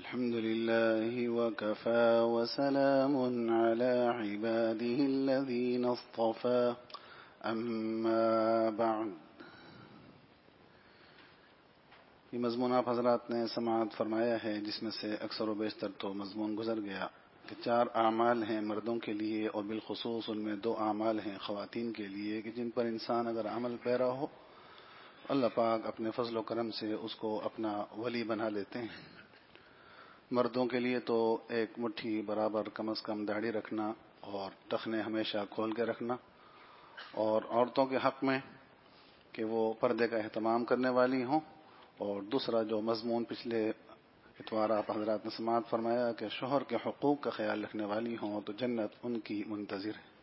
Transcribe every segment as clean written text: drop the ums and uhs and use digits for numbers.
الحمد لله وكفى وسلام على عباده الذين اصطفى اما بعد. یہ مضمون آپ حضرات نے سماعت فرمایا ہے، جس میں سے اکثر و بیشتر تو مضمون گزر گیا کہ 4 اعمال ہیں مردوں کے لیے، اور بالخصوص ان میں 2 اعمال ہیں خواتین کے لیے کہ جن پر انسان اگر عمل پیرا ہو، اللہ پاک اپنے فضل و کرم سے اس کو اپنا ولی بنا لیتے ہیں. مردوں کے لیے تو ایک مٹھی برابر کم از کم داڑھی رکھنا اور ٹخنے ہمیشہ کھول کے رکھنا، اور عورتوں کے حق میں کہ وہ پردے کا اہتمام کرنے والی ہوں. اور دوسرا جو مضمون پچھلے اتوار آپ حضرات نے سماعت فرمایا کہ شوہر کے حقوق کا خیال رکھنے والی ہوں تو جنت ان کی منتظر ہے.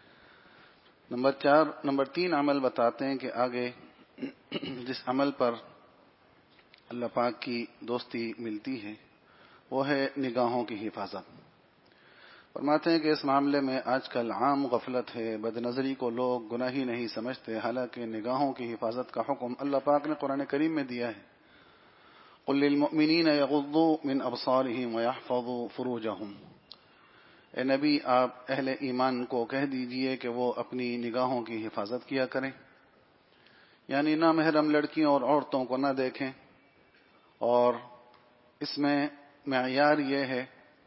نمبر 3 عمل بتاتے ہیں کہ آگے جس عمل پر اللہ پاک کی دوستی ملتی ہے وہ ہے نگاہوں کی حفاظت. فرماتے ہیں کہ اس معاملے میں آج کل عام غفلت ہے، بد نظری کو لوگ گناہی نہیں سمجھتے، حالانکہ نگاہوں کی حفاظت کا حکم اللہ پاک نے قرآن کریم میں دیا ہے. قل للمؤمنین یغضوا من ابصارهم ویحفظوا فروجهم. اے نبی، آپ اہل ایمان کو کہہ دیجئے کہ وہ اپنی نگاہوں کی حفاظت کیا کریں، یعنی نامحرم لڑکیوں اور عورتوں کو نہ دیکھیں. اور اس میں معیار یہ ہے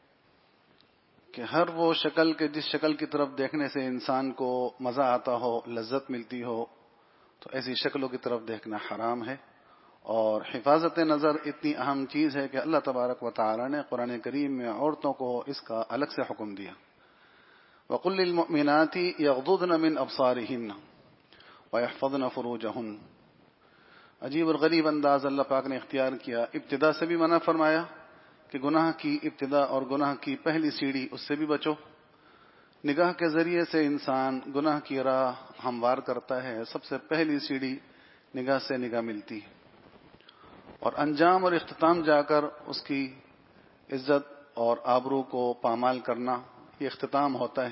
کہ ہر وہ شکل کے جس شکل کی طرف دیکھنے سے انسان کو مزہ آتا ہو، لذت ملتی ہو، تو ایسی شکلوں کی طرف دیکھنا حرام ہے. اور حفاظت نظر اتنی اہم چیز ہے کہ اللہ تبارک و تعالی نے قرآن کریم میں عورتوں کو اس کا الگ سے حکم دیا. وَقُلْ لِلْمُؤْمِنَاتِ يَغْضُضْنَ مِنْ أَبْصَارِهِنَّ وَيَحْفَظْنَ فُرُوجَهُنَّ. عجیب اور غریب انداز اللہ پاک نے اختیار کیا. ابتدا سے بھی منع فرمایا کہ گناہ کی ابتدا اور گناہ کی پہلی سیڑھی اس سے بھی بچو. نگاہ کے ذریعے سے انسان گناہ کی راہ ہموار کرتا ہے. سب سے پہلی سیڑھی نگاہ سے نگاہ ملتی ہے، اور انجام اور اختتام جا کر اس کی عزت اور آبرو کو پامال کرنا، یہ اختتام ہوتا ہے.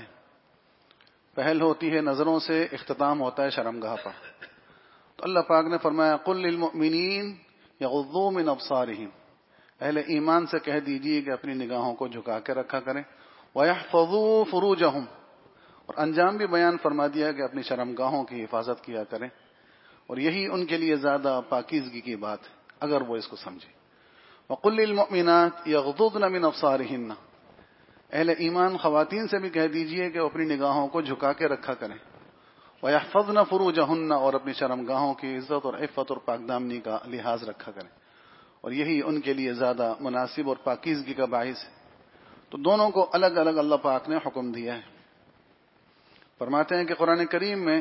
پہل ہوتی ہے نظروں سے، اختتام ہوتا ہے شرمگاہ پر. تو اللہ پاک نے فرمایا قل للمؤمنین یغضوا من ابصارہم، اہل ایمان سے کہہ دیجیے کہ اپنی نگاہوں کو جھکا کے رکھا کریں. وَيَحْفَظُوا فُرُوجَهُمْ، اور انجام بھی بیان فرما دیا کہ اپنی شرمگاہوں کی حفاظت کیا کریں، اور یہی ان کے لیے زیادہ پاکیزگی کی بات ہے اگر وہ اس کو سمجھے. وَقُلْ لِلْمُؤْمِنَاتِ يَغْضُضْنَ مِنْ أَبْصَارِهِنَّ، اہل ایمان خواتین سے بھی کہہ دیجیے کہ وہ اپنی نگاہوں کو جھکا کے رکھا کریں. وَيَحْفَظْنَ فُرُوجَهُنَّ، اور اپنی شرمگاہوں کی عزت اور عفت اور پاکدامنی کا لحاظ رکھا کریں، اور یہی ان کے لیے زیادہ مناسب اور پاکیزگی کا باعث ہے. تو دونوں کو الگ الگ اللہ پاک نے حکم دیا ہے. فرماتے ہیں کہ قرآن کریم میں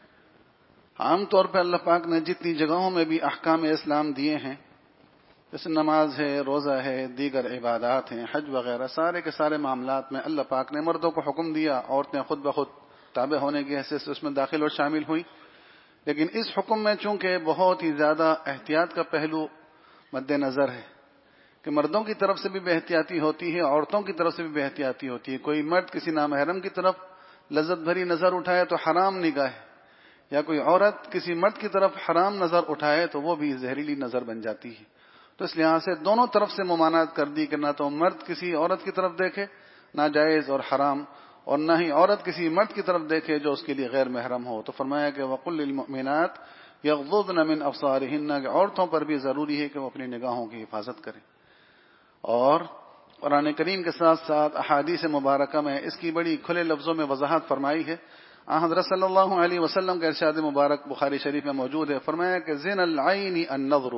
عام طور پہ اللہ پاک نے جتنی جگہوں میں بھی احکام اسلام دیے ہیں، جیسے نماز ہے، روزہ ہے، دیگر عبادات ہیں، حج وغیرہ، سارے کے سارے معاملات میں اللہ پاک نے مردوں کو حکم دیا، عورتیں خود بخود تابع ہونے کی حیثیت سے اس میں داخل اور شامل ہوئی. لیکن اس حکم میں چونکہ بہت ہی زیادہ احتیاط کا پہلو مد نظر ہے کہ مردوں کی طرف سے بھی بے احتیاطی ہوتی ہے، عورتوں کی طرف سے بھی بے احتیاطی ہوتی ہے. کوئی مرد کسی نامحرم کی طرف لذت بھری نظر اٹھائے تو حرام نگاہ ہے، یا کوئی عورت کسی مرد کی طرف حرام نظر اٹھائے تو وہ بھی زہریلی نظر بن جاتی ہے. تو اس لحاظ سے دونوں طرف سے ممانعت کر دی کہ نہ تو مرد کسی عورت کی طرف دیکھے ناجائز اور حرام، اور نہ ہی عورت کسی مرد کی طرف دیکھے جو اس کے لیے غیر محرم ہو. تو فرمایا کہ وَقُلْ لِلْمُؤْمِنَاتِ يَغْضُضْنَ مِنْ أَبْصَارِهِنَّ، کہ عورتوں پر بھی ضروری ہے کہ وہ اپنی نگاہوں کی حفاظت کریں. اور قرآن کریم کے ساتھ ساتھ احادیث مبارکہ میں اس کی بڑی کھلے لفظوں میں وضاحت فرمائی ہے. حضرت صلی اللہ علیہ وسلم کا ارشاد مبارک بخاری شریف میں موجود ہے. فرمایا کہ زنا العین النظر،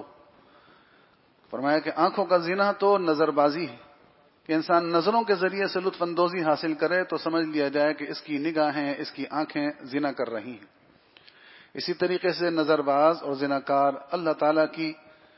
فرمایا کہ آنکھوں کا زنا تو نظر بازی ہے، کہ انسان نظروں کے ذریعے سے لطف اندوزی حاصل کرے تو سمجھ لیا جائے کہ اس کی نگاہیں، اس کی آنکھیں زنا کر رہی ہیں. اسی طریقے سے نظر باز اور زناکار اللہ تعالیٰ کی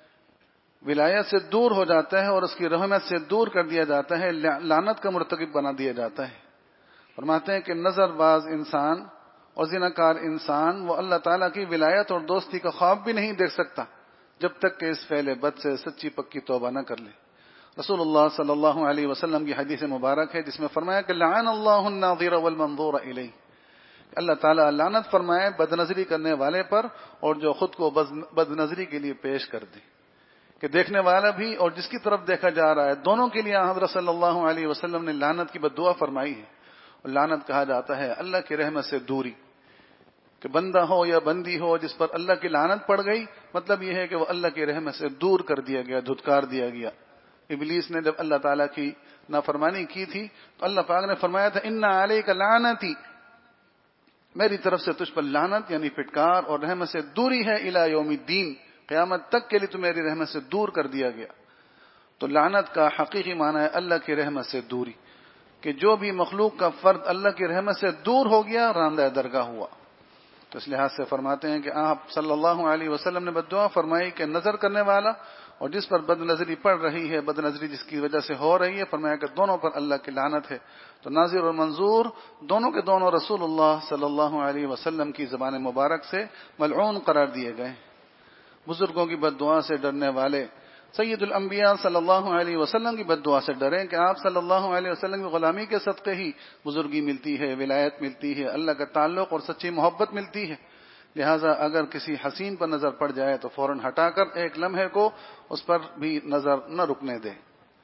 ولایت سے دور ہو جاتا ہے اور اس کی رحمت سے دور کر دیا جاتا ہے، لعنت کا مرتکب بنا دیا جاتا ہے. فرماتے ہیں کہ نظر باز انسان اور زناکار انسان وہ اللہ تعالیٰ کی ولایت اور دوستی کا خواب بھی نہیں دیکھ سکتا جب تک کہ اس فعل بد سے سچی پکی توبہ نہ کر لے. رسول اللہ صلی اللہ علیہ وسلم کی حدیث مبارک ہے جس میں فرمایا کہ لعن اللہ الناظر والمنظور الیہ، اللہ تعالیٰ لعنت فرمائے بد نظری کرنے والے پر اور جو خود کو بد نظری کے لیے پیش کر دے. کہ دیکھنے والا بھی اور جس کی طرف دیکھا جا رہا ہے دونوں کے لیے حضرت صلی اللہ علیہ وسلم نے لعنت کی بد دعا فرمائی ہے. اور لعنت کہا جاتا ہے اللہ کی رحمت سے دوری، کہ بندہ ہو یا بندی ہو جس پر اللہ کی لعنت پڑ گئی، مطلب یہ ہے کہ وہ اللہ کی رحمت سے دور کر دیا گیا، دھتکار دیا گیا. ابلیس نے جب اللہ تعالیٰ کی نافرمانی کی تھی تو اللہ پاک نے فرمایا تھا ان علیک لعنتی، میری طرف سے تجھ پر لعنت یعنی پھٹکار اور رحمت سے دوری ہے، الی یوم الدین، قیامت تک کے لیے تو میری رحمت سے دور کر دیا گیا. تو لعنت کا حقیقی معنی ہے اللہ کی رحمت سے دوری، کہ جو بھی مخلوق کا فرد اللہ کی رحمت سے دور ہو گیا راندہ درگاہ ہوا. تو اس لحاظ سے فرماتے ہیں کہ آپ صلی اللہ علیہ وسلم نے بد دعا فرمائی کہ نظر کرنے والا اور جس پر بد نظری پڑ رہی ہے، بد نظری جس کی وجہ سے ہو رہی ہے، فرمایا کہ دونوں پر اللہ کی لعنت ہے. تو ناظر اور منظور دونوں کے دونوں رسول اللہ صلی اللہ علیہ وسلم کی زبان مبارک سے ملعون قرار دیے گئے. بزرگوں کی بد دعا سے ڈرنے والے سید الانبیاء صلی اللہ علیہ وسلم کی بد دعا سے ڈریں کہ آپ صلی اللہ علیہ وسلم کی غلامی کے صدقے ہی بزرگی ملتی ہے، ولایت ملتی ہے، اللہ کا تعلق اور سچی محبت ملتی ہے. لہٰذا اگر کسی حسین پر نظر پڑ جائے تو فوراً ہٹا کر ایک لمحے کو اس پر بھی نظر نہ رکنے دیں.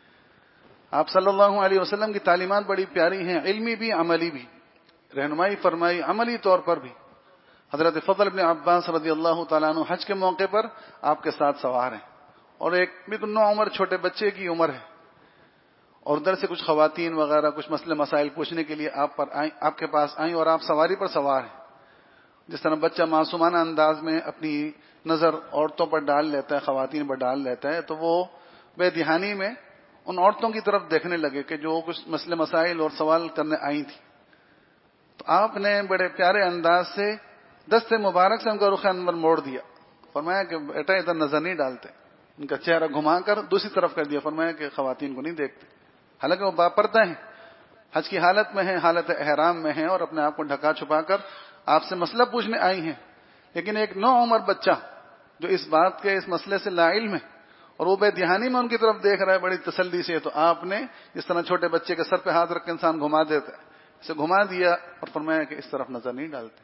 آپ صلی اللہ علیہ وسلم کی تعلیمات بڑی پیاری ہیں، علمی بھی عملی بھی. رہنمائی فرمائی عملی طور پر بھی. حضرت فضل بن عباس رضی اللہ تعالیٰ عنہ حج کے موقع پر آپ کے ساتھ سوار ہیں اور ایک بالکل نوعمر چھوٹے بچے کی عمر ہے، اور ادھر سے کچھ خواتین وغیرہ کچھ مسئلے مسائل پوچھنے کے لیے آپ کے پاس آئیں اور آپ سواری پر سوار ہیں. جس طرح بچہ معصومانہ انداز میں اپنی نظر عورتوں پر ڈال لیتا ہے، خواتین پر ڈال لیتا ہے، تو وہ بے دہانی میں ان عورتوں کی طرف دیکھنے لگے کہ جو کچھ مسئلے مسائل اور سوال کرنے آئی تھی. تو آپ نے بڑے پیارے انداز سے دست مبارک سے ان کا رخ انور موڑ دیا. فرمایا کہ بیٹا ادھر نظر نہیں ڈالتے. ان کا چہرہ گھما کر دوسری طرف کر دیا. فرمایا کہ خواتین کو نہیں دیکھتے، حالانکہ وہ باپردہ ہیں، حج کی حالت میں ہیں، حالت احرام میں ہیں اور اپنے آپ کو ڈھکا چھپا کر آپ سے مسئلہ پوچھنے آئی ہیں. لیکن ایک نوعمر بچہ جو اس بات کے اس مسئلے سے لا علم ہے اور وہ بے دہانی میں ان کی طرف دیکھ رہا ہے بڑی تسلی سے، تو آپ نے جس طرح چھوٹے بچے کے سر پہ ہاتھ رکھ کے انسان گھما دیتا ہے اسے گھما دیا اور فرمایا کہ اس طرف نظر نہیں ڈالتے.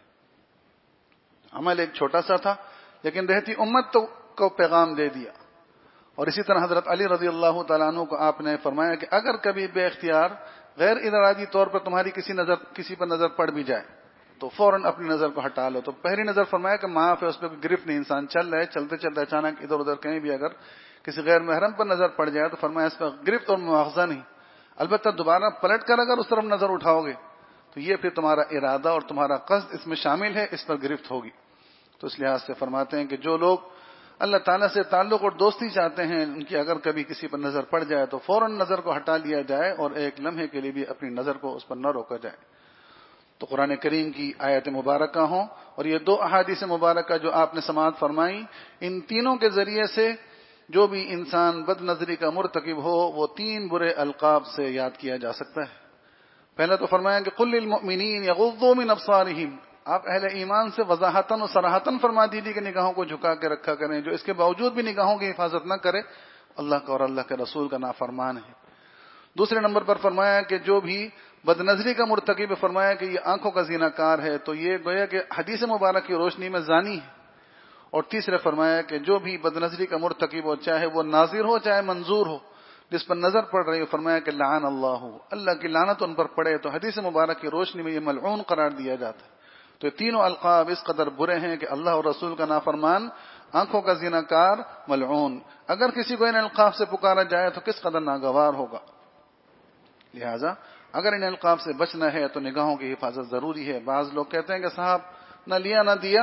عمل ایک چھوٹا سا تھا لیکن رہتی امت کو پیغام دے دیا. اور اسی طرح حضرت علی رضی اللہ تعالیٰ عنہ کو آپ نے فرمایا کہ اگر کبھی بے اختیار غیر ارادی طور پر تمہاری کسی پر نظر پڑ بھی جائے تو فوراً اپنی نظر کو ہٹا لو. تو پہلی نظر فرمایا کہ معاف ہے، اس پہ کوئی گرفت نہیں، انسان چل رہا ہے، چلتے چلتے اچانک ادھر ادھر کہیں بھی اگر کسی غیر محرم پر نظر پڑ جائے تو فرمایا اس پر گرفت اور مواخذہ نہیں، البتہ دوبارہ پلٹ کر اگر اس طرف نظر اٹھاؤ گے تو یہ پھر تمہارا ارادہ اور تمہارا قصد اس میں شامل ہے، اس پر گرفت ہوگی. تو اس لحاظ سے فرماتے ہیں کہ جو لوگ اللہ تعالیٰ سے تعلق اور دوستی چاہتے ہیں ان کی اگر کبھی کسی پر نظر پڑ جائے تو فوراً نظر کو ہٹا لیا جائے اور ایک لمحے کے لیے بھی اپنی نظر کو اس پر نہ روکا جائے. تو قرآن کریم کی آیت مبارکہ ہوں اور یہ دو احادیث مبارکہ جو آپ نے سماعت فرمائی، ان تینوں کے ذریعے سے جو بھی انسان بد نظری کا مرتکب ہو وہ تین برے القاب سے یاد کیا جا سکتا ہے. پہلا تو فرمایا کہ قل للمؤمنین یغضوا من ابصارہم، آپ اہل ایمان سے وضاحتاً اور صراحتاً فرما دیجیے کہ نگاہوں کو جھکا کے رکھا کریں. جو اس کے باوجود بھی نگاہوں کی حفاظت نہ کرے اللہ کا اور اللہ کے رسول کا نافرمان ہے. دوسرے نمبر پر فرمایا کہ جو بھی بد نظری کا مرتکب، فرمایا کہ یہ آنکھوں کا زینہ کار ہے، تو یہ گویا کہ حدیث مبارک کی روشنی میں زانی ہے. اور تیسرے فرمایا کہ جو بھی بد نظری کا مرتکب ہو، چاہے وہ ناظر ہو چاہے منظور ہو، جس پر نظر پڑ رہی ہو، فرمایا کہ لعن اللہ کی لعنت ان پر پڑے. تو حدیث مبارک کی روشنی میں یہ ملعون قرار دیا جاتا ہے. تو یہ تینوں القاب اس قدر برے ہیں کہ اللہ اور رسول کا نافرمان، آنکھوں کا زینہ کار، ملعون. اگر کسی کو ان القاب سے پکارا جائے تو کس قدر ناگوار ہوگا. لہذا اگر ان القاب سے بچنا ہے تو نگاہوں کی حفاظت ضروری ہے. بعض لوگ کہتے ہیں کہ صاحب نہ لیا نہ دیا،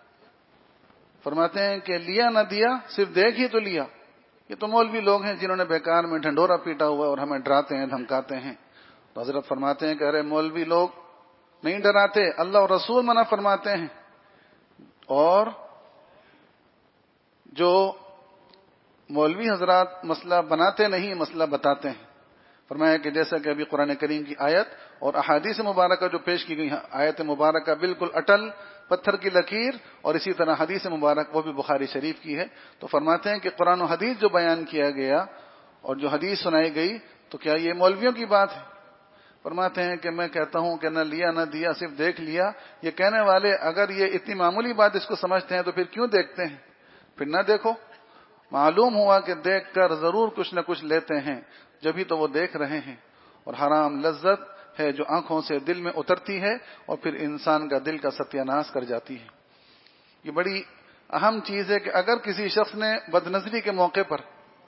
فرماتے ہیں کہ لیا نہ دیا صرف دیکھ ہی تو لیا. یہ تو مولوی لوگ ہیں جنہوں نے بیکار میں ڈھنڈورا پیٹا ہوا ہے اور ہمیں ڈراتے ہیں، دھمکاتے ہیں. تو حضرت فرماتے ہیں کہ ارے مولوی لوگ نہیں ڈراتے، اللہ اور رسول منع فرماتے ہیں. اور جو مولوی حضرات مسئلہ بناتے نہیں، مسئلہ بتاتے ہیں. فرمایا کہ جیسا کہ ابھی قرآن کریم کی آیت اور احادیث مبارکہ جو پیش کی گئی ہیں، آیت مبارکہ بالکل اٹل پتھر کی لکیر، اور اسی طرح حدیث مبارک وہ بھی بخاری شریف کی ہے. تو فرماتے ہیں کہ قرآن و حدیث جو بیان کیا گیا اور جو حدیث سنائی گئی تو کیا یہ مولویوں کی بات ہے؟ فرماتے ہیں کہ میں کہتا ہوں کہ نہ لیا نہ دیا صرف دیکھ لیا. یہ کہنے والے اگر یہ اتنی معمولی بات اس کو سمجھتے ہیں تو پھر کیوں دیکھتے ہیں؟ پھر نہ دیکھو. معلوم ہوا کہ دیکھ کر ضرور کچھ نہ کچھ لیتے ہیں، جبھی تو وہ دیکھ رہے ہیں، اور حرام لذت ہے جو آنکھوں سے دل میں اترتی ہے اور پھر انسان کا دل کا ستیہ ناش کر جاتی ہے۔ یہ بڑی اہم چیز ہے کہ اگر کسی شخص نے بد نظری کے موقع پر،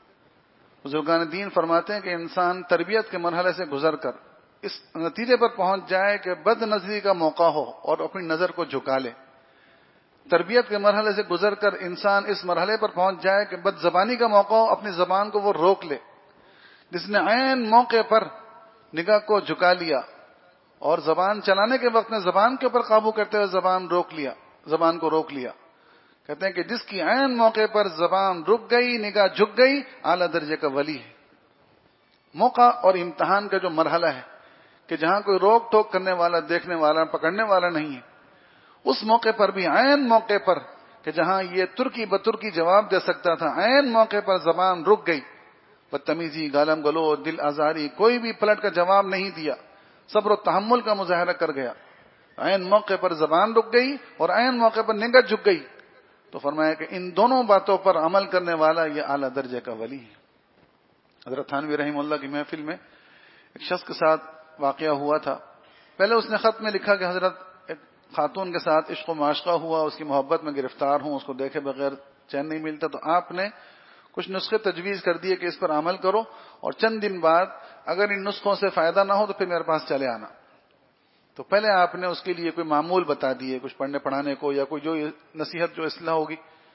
بزرگان دین فرماتے ہیں کہ انسان تربیت کے مرحلے سے گزر کر اس نتیجے پر پہنچ جائے کہ بد نظری کا موقع ہو اور اپنی نظر کو جھکا لے، تربیت کے مرحلے سے گزر کر انسان اس مرحلے پر پہنچ جائے کہ بد زبانی کا موقع ہو، اپنی زبان کو وہ روک لے۔ جس نے عین موقع پر نگاہ کو جھکا لیا اور زبان چلانے کے وقت میں زبان کے اوپر قابو کرتے ہوئے زبان کو روک لیا، کہتے ہیں کہ جس کی عین موقع پر زبان رک گئی، نگاہ جھک گئی، اعلیٰ درجے کا ولی ہے۔ موقع اور امتحان کا جو مرحلہ ہے کہ جہاں کوئی روک ٹوک کرنے والا، دیکھنے والا، پکڑنے والا نہیں ہے، اس موقع پر بھی، عین موقع پر کہ جہاں یہ ترکی بترکی جواب دے سکتا تھا، عین موقع پر زبان رک گئی، بدتمیزی، گالم گلوچ، دل آزاری، کوئی بھی پلٹ کا جواب نہیں دیا، صبر و تحمل کا مظاہرہ کر گیا، عین موقع پر زبان رک گئی اور عین موقع پر نگاہ جھک گئی، تو فرمایا کہ ان دونوں باتوں پر عمل کرنے والا یہ اعلیٰ درجے کا ولی ہے۔ حضرت تھانوی رحمہ اللہ کی محفل میں ایک شخص کے ساتھ واقعہ ہوا تھا۔ پہلے اس نے خط میں لکھا کہ حضرت ایک خاتون کے ساتھ عشق و معاشقہ ہوا، اس کی محبت میں گرفتار ہوں، اس کو دیکھے بغیر چین نہیں ملتا، تو آپ نے کچھ نسخے تجویز کر دیے کہ اس پر عمل کرو، اور چند دن بعد اگر ان نسخوں سے فائدہ نہ ہو تو پھر میرے پاس چلے آنا۔ تو پہلے آپ نے اس کے لیے کوئی معمول بتا دیے، کچھ پڑھنے پڑھانے کو یا کوئی جو نصیحت، جو اصلاح ہوگی۔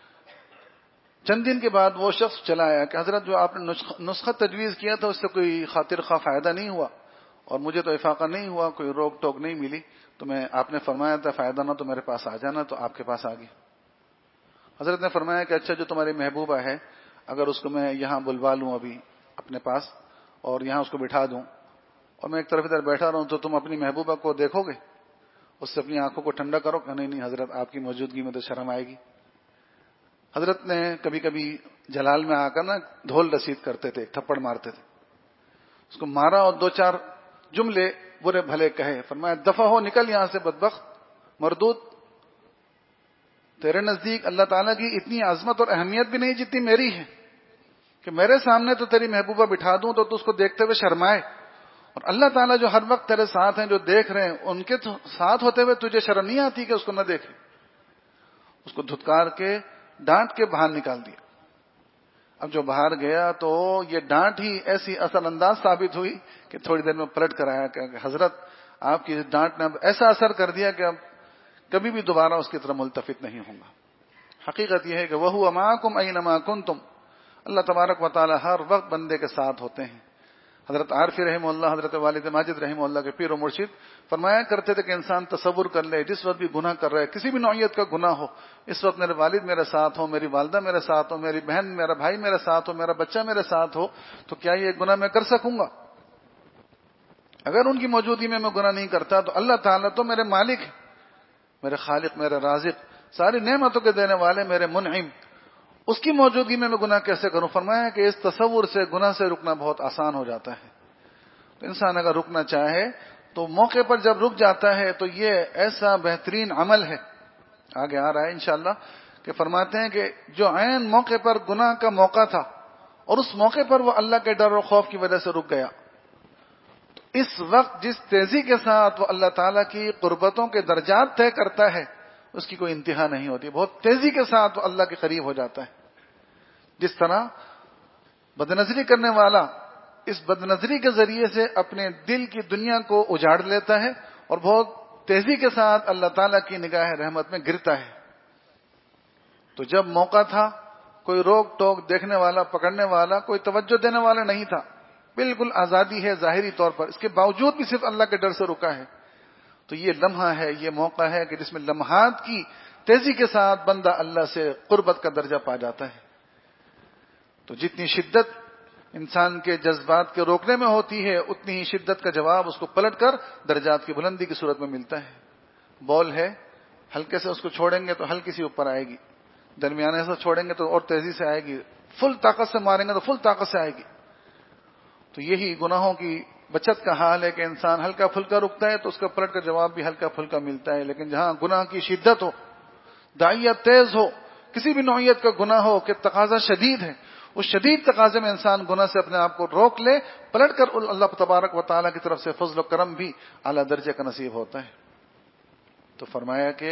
چند دن کے بعد وہ شخص چلا آیا کہ حضرت جو آپ نے نسخہ تجویز کیا تھا اس سے کوئی خاطر خواہ فائدہ نہیں ہوا، اور مجھے تو افاقہ نہیں ہوا، کوئی روک ٹوک نہیں ملی، تو آپ نے فرمایا تھا فائدہ نہ تو میرے پاس آ جانا، تو آپ کے پاس آ گیا۔ حضرت نے فرمایا کہ اچھا، جو تمہاری محبوبہ ہے اگر اس کو میں یہاں بلوا لوں ابھی اپنے پاس اور یہاں اس کو بٹھا دوں اور میں ایک طرف ادھر بیٹھا رہوں، تو تم اپنی محبوبہ کو دیکھو گے، اس سے اپنی آنکھوں کو ٹھنڈا کرو؟ کہ نہیں حضرت، آپ کی موجودگی میں تو شرم آئے گی۔ حضرت نے کبھی کبھی جلال میں آ کر نا دھول رسید کرتے تھے، تھپڑ مارتے تھے، اس کو مارا اور دو چار جملے برے بھلے کہے، فرمایا دفع ہو، نکل یہاں سے بدبخت مردود، تیرے نزدیک اللہ تعالیٰ کی اتنی عظمت اور اہمیت بھی نہیں جتنی میری ہے کہ میرے سامنے تو تیری محبوبہ بٹھا دوں تو اس کو دیکھتے ہوئے شرمائے، اور اللہ تعالیٰ جو ہر وقت تیرے ساتھ ہیں، جو دیکھ رہے ہیں، ان کے ساتھ ہوتے ہوئے تجھے شرم نہیں آتی کہ اس کو نہ دیکھے؟ اس کو دھتکار کے ڈانٹ کے باہر نکال دیا۔ اب جو باہر گیا تو یہ ڈانٹ ہی ایسی اثر انداز ثابت ہوئی کہ تھوڑی دیر میں پلٹ کر آیا کہ حضرت آپ کی ڈانٹ نے اب ایسا اثر کر دیا کہ اب کبھی بھی دوبارہ اس کی طرف ملتفت نہیں ہوں گا۔ حقیقت یہ ہے کہ وَهُوَ مَعَكُمْ أَيْنَمَا كُنْتُمْ، اللہ تبارک و تعالی ہر وقت بندے کے ساتھ ہوتے ہیں۔ حضرت عارفی رحمہ اللہ، حضرت والد ماجد رحمہ اللہ کے پیر و مرشد فرمایا کرتے تھے کہ انسان تصور کر لے جس وقت بھی گناہ کر رہے، کسی بھی نوعیت کا گناہ ہو، اس وقت میرے والد میرے ساتھ ہو، میری والدہ میرے ساتھ ہو، میری بہن، میرا بھائی میرے ساتھ ہو، میرا بچہ میرے ساتھ ہو، تو کیا یہ گناہ میں کر سکوں گا؟ اگر ان کی موجودگی میں گناہ نہیں کرتا تو اللہ تعالیٰ تو میرے مالک ہے، میرے خالق، میرے رازق، ساری نعمتوں کے دینے والے، میرے منعم، اس کی موجودگی میں گناہ کیسے کروں؟ فرمایا کہ اس تصور سے گناہ سے رکنا بہت آسان ہو جاتا ہے۔ تو انسان اگر رکنا چاہے تو موقع پر جب رک جاتا ہے تو یہ ایسا بہترین عمل ہے، آگے آ رہا ہے انشاءاللہ، کہ فرماتے ہیں کہ جو عین موقع پر گناہ کا موقع تھا اور اس موقع پر وہ اللہ کے ڈر و خوف کی وجہ سے رک گیا، تو اس وقت جس تیزی کے ساتھ وہ اللہ تعالیٰ کی قربتوں کے درجات طے کرتا ہے اس کی کوئی انتہا نہیں ہوتی، بہت تیزی کے ساتھ وہ اللہ کے قریب ہو جاتا ہے۔ جس طرح بدنظری کرنے والا اس بدنظری کے ذریعے سے اپنے دل کی دنیا کو اجاڑ لیتا ہے اور بہت تیزی کے ساتھ اللہ تعالیٰ کی نگاہ رحمت میں گرتا ہے۔ تو جب موقع تھا، کوئی روک ٹوک دیکھنے والا، پکڑنے والا، کوئی توجہ دینے والا نہیں تھا، بالکل آزادی ہے ظاہری طور پر، اس کے باوجود بھی صرف اللہ کے ڈر سے رکا ہے، تو یہ لمحہ ہے، یہ موقع ہے کہ جس میں لمحات کی تیزی کے ساتھ بندہ اللہ سے قربت کا درجہ پا جاتا ہے۔ تو جتنی شدت انسان کے جذبات کے روکنے میں ہوتی ہے اتنی ہی شدت کا جواب اس کو پلٹ کر درجات کی بلندی کی صورت میں ملتا ہے۔ بال ہے، ہلکے سے اس کو چھوڑیں گے تو ہلکی سی اوپر آئے گی، درمیانے سے چھوڑیں گے تو اور تیزی سے آئے گی، فل طاقت سے ماریں گے تو فل طاقت سے آئے گی۔ تو یہی گناہوں کی بچت کا حال ہے کہ انسان ہلکا پھلکا رکتا ہے تو اس کا پلٹ کا جواب بھی ہلکا پھلکا ملتا ہے، لیکن جہاں گناہ کی شدت ہو، داعیہ تیز ہو کسی بھی نوعیت کا گناہ ہو کہ تقاضا شدید ہے، اس شدید تقاضے میں انسان گناہ سے اپنے آپ کو روک لے، پلٹ کر اللہ تبارک و تعالیٰ کی طرف سے فضل و کرم بھی اعلیٰ درجے کا نصیب ہوتا ہے۔ تو فرمایا کہ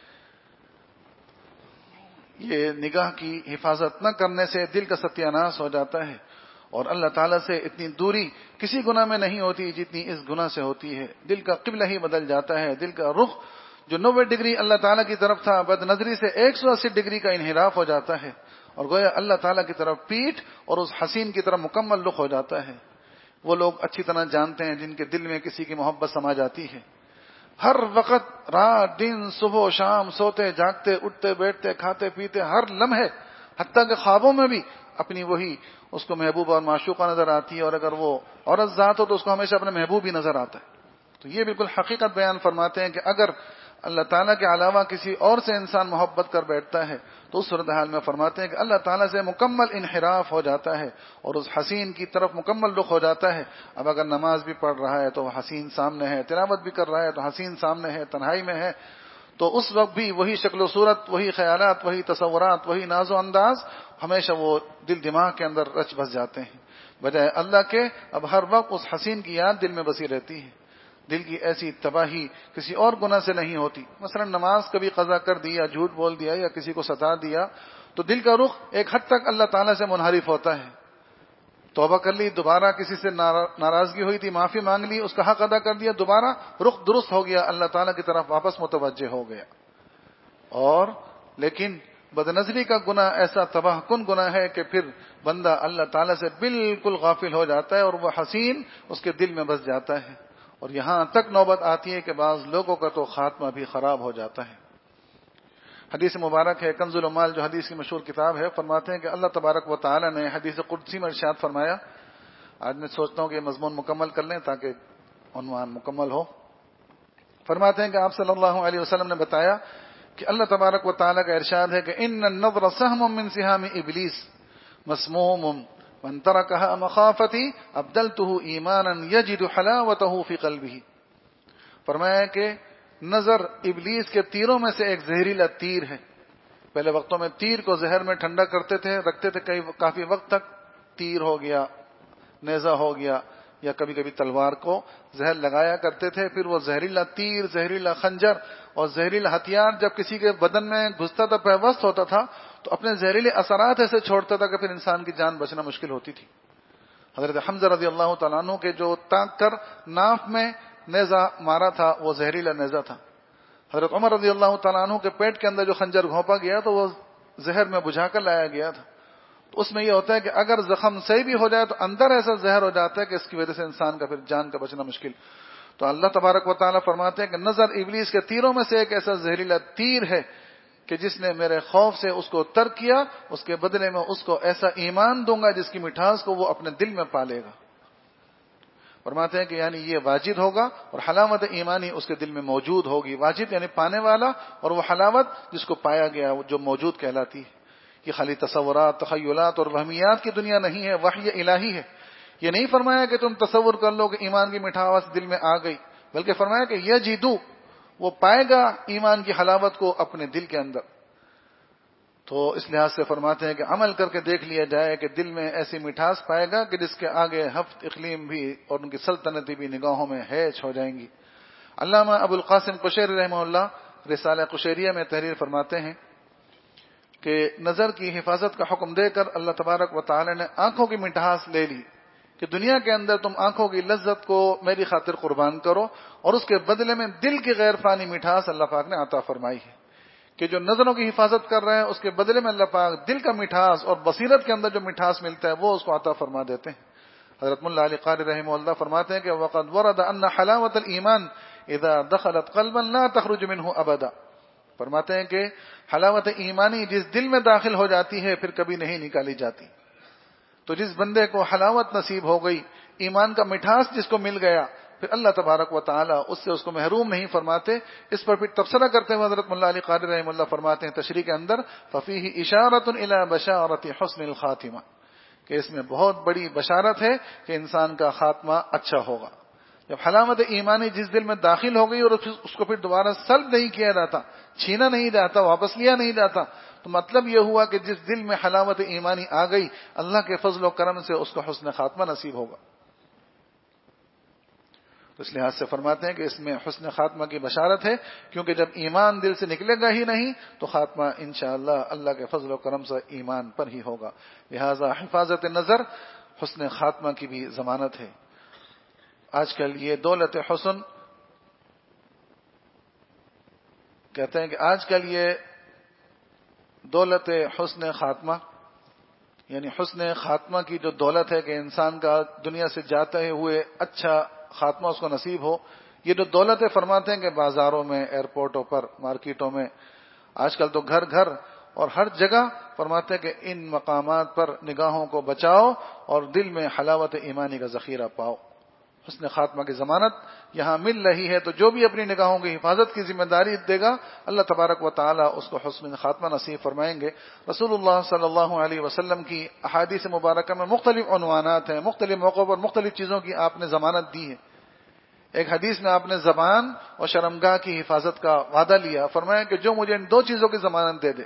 یہ نگاہ کی حفاظت نہ کرنے سے دل کا ستیہ ناش ہو جاتا ہے، اور اللہ تعالیٰ سے اتنی دوری کسی گناہ میں نہیں ہوتی جتنی اس گناہ سے ہوتی ہے۔ دل کا قبلہ ہی بدل جاتا ہے، دل کا رخ جو 90 ڈگری اللہ تعالیٰ کی طرف تھا، بد نظری سے 180 ڈگری کا انحراف ہو جاتا ہے، اور گویا اللہ تعالیٰ کی طرف پیٹھ اور اس حسین کی طرف مکمل رخ ہو جاتا ہے۔ وہ لوگ اچھی طرح جانتے ہیں جن کے دل میں کسی کی محبت سما جاتی ہے، ہر وقت رات دن صبح و شام سوتے جاگتے اٹھتے بیٹھتے کھاتے پیتے ہر لمحے، حتیٰ کہ خوابوں میں بھی اپنی وہی اس کو محبوب اور معشوقہ نظر آتی ہے، اور اگر وہ عورت ذات ہو تو اس کو ہمیشہ اپنے محبوب ہی نظر آتا ہے۔ تو یہ بالکل حقیقت بیان فرماتے ہیں کہ اگر اللہ تعالیٰ کے علاوہ کسی اور سے انسان محبت کر بیٹھتا ہے تو اس صورتحال میں فرماتے ہیں کہ اللہ تعالیٰ سے مکمل انحراف ہو جاتا ہے اور اس حسین کی طرف مکمل رخ ہو جاتا ہے۔ اب اگر نماز بھی پڑھ رہا ہے تو وہ حسین سامنے ہے، تلاوت بھی کر رہا ہے تو حسین سامنے ہے، تنہائی میں ہے تو اس وقت بھی وہی شکل و صورت، وہی خیالات، وہی تصورات، وہی ناز و انداز ہمیشہ وہ دل دماغ کے اندر رچ بس جاتے ہیں، بجائے اللہ کے اب ہر وقت اس حسین کی یاد دل میں بسی رہتی ہے۔ دل کی ایسی تباہی کسی اور گناہ سے نہیں ہوتی۔ مثلا نماز کبھی قضا کر دی یا جھوٹ بول دیا یا کسی کو ستا دیا تو دل کا رخ ایک حد تک اللہ تعالیٰ سے منحرف ہوتا ہے۔ توبہ کر لی، دوبارہ کسی سے ناراضگی ہوئی تھی، معافی مانگ لی، اس کا حق ادا کر دیا، دوبارہ رخ درست ہو گیا، اللہ تعالیٰ کی طرف واپس متوجہ ہو گیا۔ اور لیکن بدنظری کا گناہ ایسا تباہ کن گناہ ہے کہ پھر بندہ اللہ تعالیٰ سے بالکل غافل ہو جاتا ہے اور وہ حسین اس کے دل میں بس جاتا ہے، اور یہاں تک نوبت آتی ہے کہ بعض لوگوں کا تو خاتمہ بھی خراب ہو جاتا ہے۔ حدیث مبارک ہے کنز العمال جو حدیث کی مشہور کتاب ہے، فرماتے ہیں کہ اللہ تبارک و تعالی نے حدیث قدسی میں ارشاد فرمایا، آج میں سوچتا ہوں کہ یہ مضمون مکمل کر لیں تاکہ عنوان مکمل ہو۔ فرماتے ہیں کہ آپ صلی اللہ علیہ وسلم نے بتایا کہ اللہ تبارک و تعالی کا ارشاد ہے کہ ان النظر سهم من سهام ابلیس مسموم من ترکها مخافتی ابدلته ایمانا یجد حلاوته فی قلبه۔ فرمایا کہ نظر ابلیس کے تیروں میں سے ایک زہریلا تیر ہے۔ پہلے وقتوں میں تیر کو زہر میں ٹھنڈا کرتے تھے، رکھتے تھے کافی وقت تک، تیر ہو گیا، نیزہ ہو گیا، یا کبھی کبھی تلوار کو زہر لگایا کرتے تھے، پھر وہ زہریلا تیر، زہریلا خنجر اور زہریلا ہتھیار جب کسی کے بدن میں گھستا تھا، پیوست ہوتا تھا تو اپنے زہریلے اثرات ایسے چھوڑتا تھا کہ پھر انسان کی جان بچنا مشکل ہوتی تھی۔ حضرت حمزہ رضی اللہ تعالیٰ عنہ کے جو تاک کر ناف میں نیزہ مارا تھا وہ زہریلا نیزہ تھا۔ حضرت عمر رضی اللہ تعالیٰ عنہ کے پیٹ کے اندر جو خنجر گھونپا گیا تو وہ زہر میں بجھا کر لایا گیا تھا۔ تو اس میں یہ ہوتا ہے کہ اگر زخم صحیح بھی ہو جائے تو اندر ایسا زہر ہو جاتا ہے کہ اس کی وجہ سے انسان کا پھر جان کا بچنا مشکل۔ تو اللہ تبارک و تعالیٰ فرماتے ہیں کہ نظر ابلیس کے تیروں میں سے ایک ایسا زہریلا تیر ہے کہ جس نے میرے خوف سے اس کو ترک کیا، اس کے بدلے میں اس کو ایسا ایمان دوں گا جس کی مٹھاس کو وہ اپنے دل میں پالے گا۔ فرماتے ہیں کہ یعنی یہ واجد ہوگا اور حلاوت ایمانی اس کے دل میں موجود ہوگی۔ واجد یعنی پانے والا، اور وہ حلاوت جس کو پایا گیا جو موجود کہلاتی ہے۔ یہ خالی تصورات، تخیلات اور وہمیات کی دنیا نہیں ہے، وحی الہی ہے۔ یہ نہیں فرمایا کہ تم تصور کر لو کہ ایمان کی مٹھاس دل میں آ گئی، بلکہ فرمایا کہ یہ جیدو، وہ پائے گا ایمان کی حلاوت کو اپنے دل کے اندر۔ تو اس لحاظ سے فرماتے ہیں کہ عمل کر کے دیکھ لیا جائے کہ دل میں ایسی مٹھاس پائے گا کہ جس کے آگے ہفت اقلیم بھی اور ان کی سلطنتیں بھی نگاہوں میں ہیچ ہو جائیں گی۔ علامہ ابو القاسم قشیری رحمہ اللہ رسالہ قشیریہ میں تحریر فرماتے ہیں کہ نظر کی حفاظت کا حکم دے کر اللہ تبارک و تعالی نے آنکھوں کی مٹھاس لے لی کہ دنیا کے اندر تم آنکھوں کی لذت کو میری خاطر قربان کرو، اور اس کے بدلے میں دل کی غیر فانی مٹھاس اللہ پاک نے عطا فرمائی ہے کہ جو نظروں کی حفاظت کر رہے ہیں اس کے بدلے میں اللہ پاک دل کا مٹھاس اور بصیرت کے اندر جو مٹھاس ملتا ہے وہ اس کو عطا فرما دیتے ہیں۔ حضرت ملا علی قاری رحمہ اللہ فرماتے ہیں کہ وقد ورد ان حلاوت الایمان اذا دخلت قلبا لا تخرج منه ابدا۔ فرماتے ہیں کہ حلاوت ایمانی جس دل میں داخل ہو جاتی ہے پھر کبھی نہیں نکالی جاتی۔ تو جس بندے کو حلاوت نصیب ہو گئی، ایمان کا مٹھاس جس کو مل گیا، پھر اللہ تبارک و تعالیٰ اس سے اس کو محروم نہیں فرماتے۔ اس پر پھر تبصرہ کرتے ہوئے حضرت ملا علی قاری رحمہ اللہ فرماتے ہیں تشریح کے اندر ففیہ اشارۃ الی بشارۃ حسن الخاتمہ، کہ اس میں بہت بڑی بشارت ہے کہ انسان کا خاتمہ اچھا ہوگا۔ جب حلاوت ایمانی جس دل میں داخل ہو گئی اور اس کو پھر دوبارہ سلب نہیں کیا جاتا، چھینا نہیں جاتا، واپس لیا نہیں جاتا، تو مطلب یہ ہوا کہ جس دل میں حلاوت ایمانی آ گئی، اللہ کے فضل و کرم سے اس کو حسن خاتمہ نصیب ہوگا۔ تو اس لحاظ سے فرماتے ہیں کہ اس میں حسن خاتمہ کی بشارت ہے، کیونکہ جب ایمان دل سے نکلے گا ہی نہیں تو خاتمہ انشاءاللہ اللہ کے فضل و کرم سے ایمان پر ہی ہوگا۔ لہذا حفاظت نظر حسن خاتمہ کی بھی ضمانت ہے۔ آج کل یہ دولت حسن کہتے ہیں کہ آج کل یہ دولت حسن خاتمہ، یعنی حسن خاتمہ کی جو دولت ہے کہ انسان کا دنیا سے جاتے ہوئے اچھا خاتمہ اس کو نصیب ہو، یہ جو دولت ہے فرماتے ہیں کہ بازاروں میں، ایئرپورٹوں پر، مارکیٹوں میں، آج کل تو گھر گھر اور ہر جگہ فرماتے ہیں کہ ان مقامات پر نگاہوں کو بچاؤ اور دل میں حلاوت ایمانی کا ذخیرہ پاؤ۔ حسن خاتمہ کی ضمانت یہاں مل رہی ہے، تو جو بھی اپنی نگاہوں کی حفاظت کی ذمہ داری دے گا اللہ تبارک و تعالی اس کو حسن خاتمہ نصیب فرمائیں گے۔ رسول اللہ صلی اللہ علیہ وسلم کی احادیث مبارکہ میں مختلف عنوانات ہیں، مختلف موقعوں پر مختلف چیزوں کی آپ نے ضمانت دی ہے۔ ایک حدیث میں آپ نے زبان اور شرمگاہ کی حفاظت کا وعدہ لیا، فرمایا کہ جو مجھے ان دو چیزوں کی ضمانت دے دے،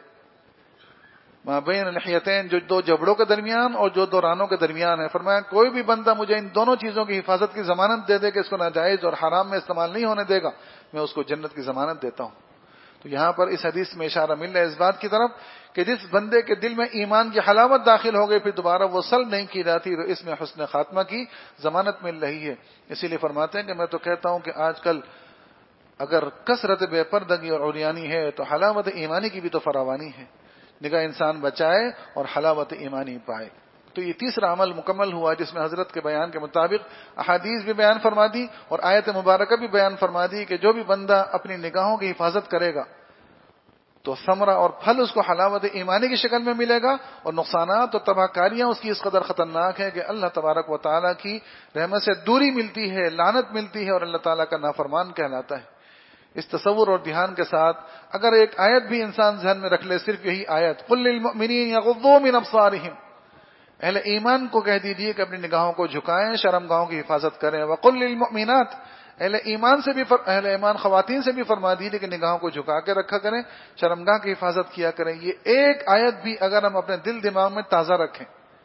ما بین الحیتین، جو دو جبڑوں کے درمیان اور جو دو رانوں کے درمیان ہے، فرمایا کوئی بھی بندہ مجھے ان دونوں چیزوں کی حفاظت کی ضمانت دے دے کہ اس کو ناجائز اور حرام میں استعمال نہیں ہونے دے گا، میں اس کو جنت کی ضمانت دیتا ہوں۔ تو یہاں پر اس حدیث میں اشارہ مل رہا ہے اس بات کی طرف کہ جس بندے کے دل میں ایمان کی حلاوت داخل ہو گئی پھر دوبارہ وہ سلب نہیں کی جاتی، تو اس میں حسن خاتمہ کی ضمانت مل رہی ہے۔ اسی لیے فرماتے ہیں کہ میں تو کہتا ہوں کہ آج کل اگر کثرت بے پردگی اور عریانی ہے تو حلاوت ایمانی کی بھی تو فراوانی ہے، نگاہ انسان بچائے اور حلاوت ایمانی پائے۔ تو یہ تیسرا عمل مکمل ہوا جس میں حضرت کے بیان کے مطابق احادیث بھی بیان فرما دی اور آیت مبارکہ بھی بیان فرما دی کہ جو بھی بندہ اپنی نگاہوں کی حفاظت کرے گا تو ثمرہ اور پھل اس کو حلاوت ایمانی کی شکل میں ملے گا، اور نقصانات اور تباہ کاریاں اس کی اس قدر خطرناک ہے کہ اللہ تبارک و تعالیٰ کی رحمت سے دوری ملتی ہے، لعنت ملتی ہے اور اللہ تعالیٰ کا نافرمان کہلاتا ہے۔ اس تصور اور دھیان کے ساتھ اگر ایک آیت بھی انسان ذہن میں رکھ لے، صرف یہی آیت، قل للمؤمنین یغضوا من ابصارہم، اہل ایمان کو کہہ دیجیے کہ اپنی نگاہوں کو جھکائیں، شرمگاہوں کی حفاظت کریں، وقل للمؤمنات، اہل ایمان خواتین سے بھی فرما دیجیے کہ نگاہوں کو جھکا کے رکھا کریں، شرمگاہ کی حفاظت کیا کریں۔ یہ ایک آیت بھی اگر ہم اپنے دل دماغ میں تازہ رکھیں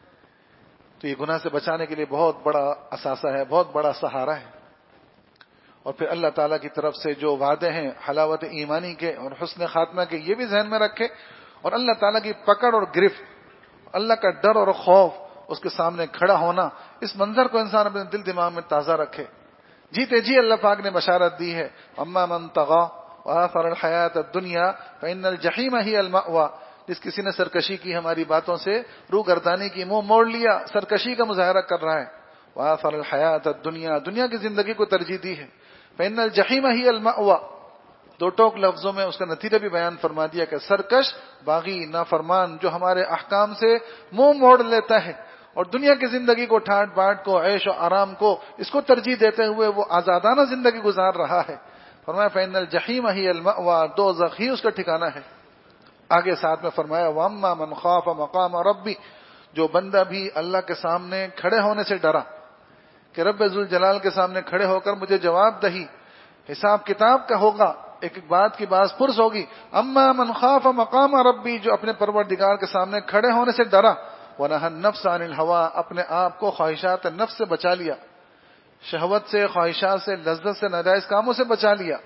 تو یہ گناہ سے بچانے کے لیے بہت بڑا اثاثہ ہے، بہت بڑا سہارا ہے۔ اور پھر اللہ تعالیٰ کی طرف سے جو وعدے ہیں حلاوت ایمانی کے اور حسن خاتمہ کے، یہ بھی ذہن میں رکھے، اور اللہ تعالیٰ کی پکڑ اور گرفت، اللہ کا ڈر اور خوف، اس کے سامنے کھڑا ہونا، اس منظر کو انسان اپنے دل دماغ میں تازہ رکھے۔ جیتے جی اللہ پاک نے بشارت دی ہے، اما من طغى وآثر الحیات الدنیا فإن الجحیم ہی المأوى، جس کسی نے سرکشی کی، ہماری باتوں سے روگردانی کی، منہ موڑ لیا، سرکشی کا مظاہرہ کر رہا ہے، وآثر الحیات الدنیا، دنیا کی زندگی کو ترجیح دی ہے، فإن الجحیم ہی المأوى، دو ٹوک لفظوں میں اس کا نتیجہ بھی بیان فرما دیا کہ سرکش، باغی، نافرمان جو ہمارے احکام سے منہ موڑ لیتا ہے اور دنیا کی زندگی کو، ٹھاٹ باٹ کو، عیش و آرام کو، اس کو ترجیح دیتے ہوئے وہ آزادانہ زندگی گزار رہا ہے، فرمایا فإن الجحیم ہی المأوى، دوزخ ہی اس کا ٹھکانہ ہے۔ آگے ساتھ میں فرمایا وَأَمَّا مَنْ خَافَ مَقَامَ رَبِّ، جو بندہ بھی اللہ کے سامنے کھڑے ہونے سے ڈرا کہ رب ذوالجلال کے سامنے کھڑے ہو کر مجھے جواب دہی، حساب کتاب کا ہوگا، ایک ایک بات کی باز پرس ہوگی۔ اما من خاف مقام ربی، جو اپنے پروردگار کے سامنے کھڑے ہونے سے ڈرا، ونہى النفس عن الهوى، اپنے آپ کو خواہشات نفس سے بچا لیا، شہوت سے، خواہشات سے، لذت سے، ناجائز کاموں سے بچا لیا،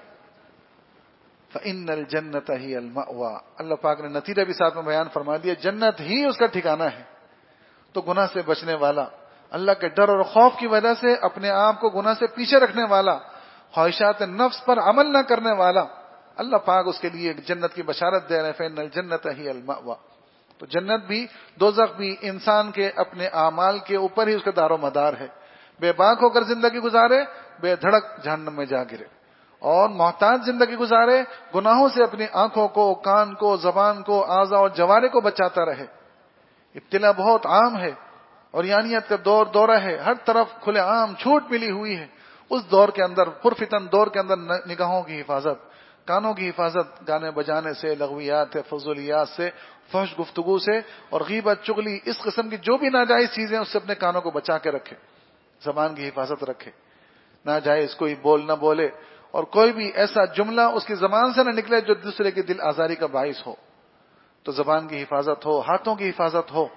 فإن الجنة هي المأوى، اللہ پاک نے نتیجہ بھی ساتھ میں بیان فرما دیا، جنت ہی اس کا ٹھکانہ ہے۔ تو گناہ سے بچنے والا، اللہ کے ڈر اور خوف کی وجہ سے اپنے آپ کو گناہ سے پیچھے رکھنے والا، خواہشات نفس پر عمل نہ کرنے والا، اللہ پاک اس کے لیے جنت کی بشارت دے رہے ہیں، فإن الجنة هي المأوى۔ تو جنت بھی دوزخ بھی انسان کے اپنے اعمال کے اوپر ہی اس کا دار و مدار ہے۔ بے باک ہو کر زندگی گزارے، بے دھڑک جہنم میں جا گرے، اور محتاج زندگی گزارے، گناہوں سے اپنی آنکھوں کو، کان کو، زبان کو، اعضاء اور جوارح کو بچاتا رہے۔ ابتلا بہت عام ہے، اور یانیت کا دورہ ہے، ہر طرف کھلے عام چھوٹ ملی ہوئی ہے۔ اس دور کے اندر، پرفتن دور کے اندر، نگاہوں کی حفاظت، کانوں کی حفاظت، گانے بجانے سے، لغویات سے، فضولیات سے، فحش گفتگو سے اور غیبت، چغلی، اس قسم کی جو بھی ناجائز چیزیں، اس سے اپنے کانوں کو بچا کے رکھے، زبان کی حفاظت رکھے، ناجائز کوئی بول نہ بولے، اور کوئی بھی ایسا جملہ اس کی زبان سے نہ نکلے جو دوسرے کی دل آزاری کا باعث ہو. تو زبان کی حفاظت ہو، ہاتھوں کی حفاظت ہو،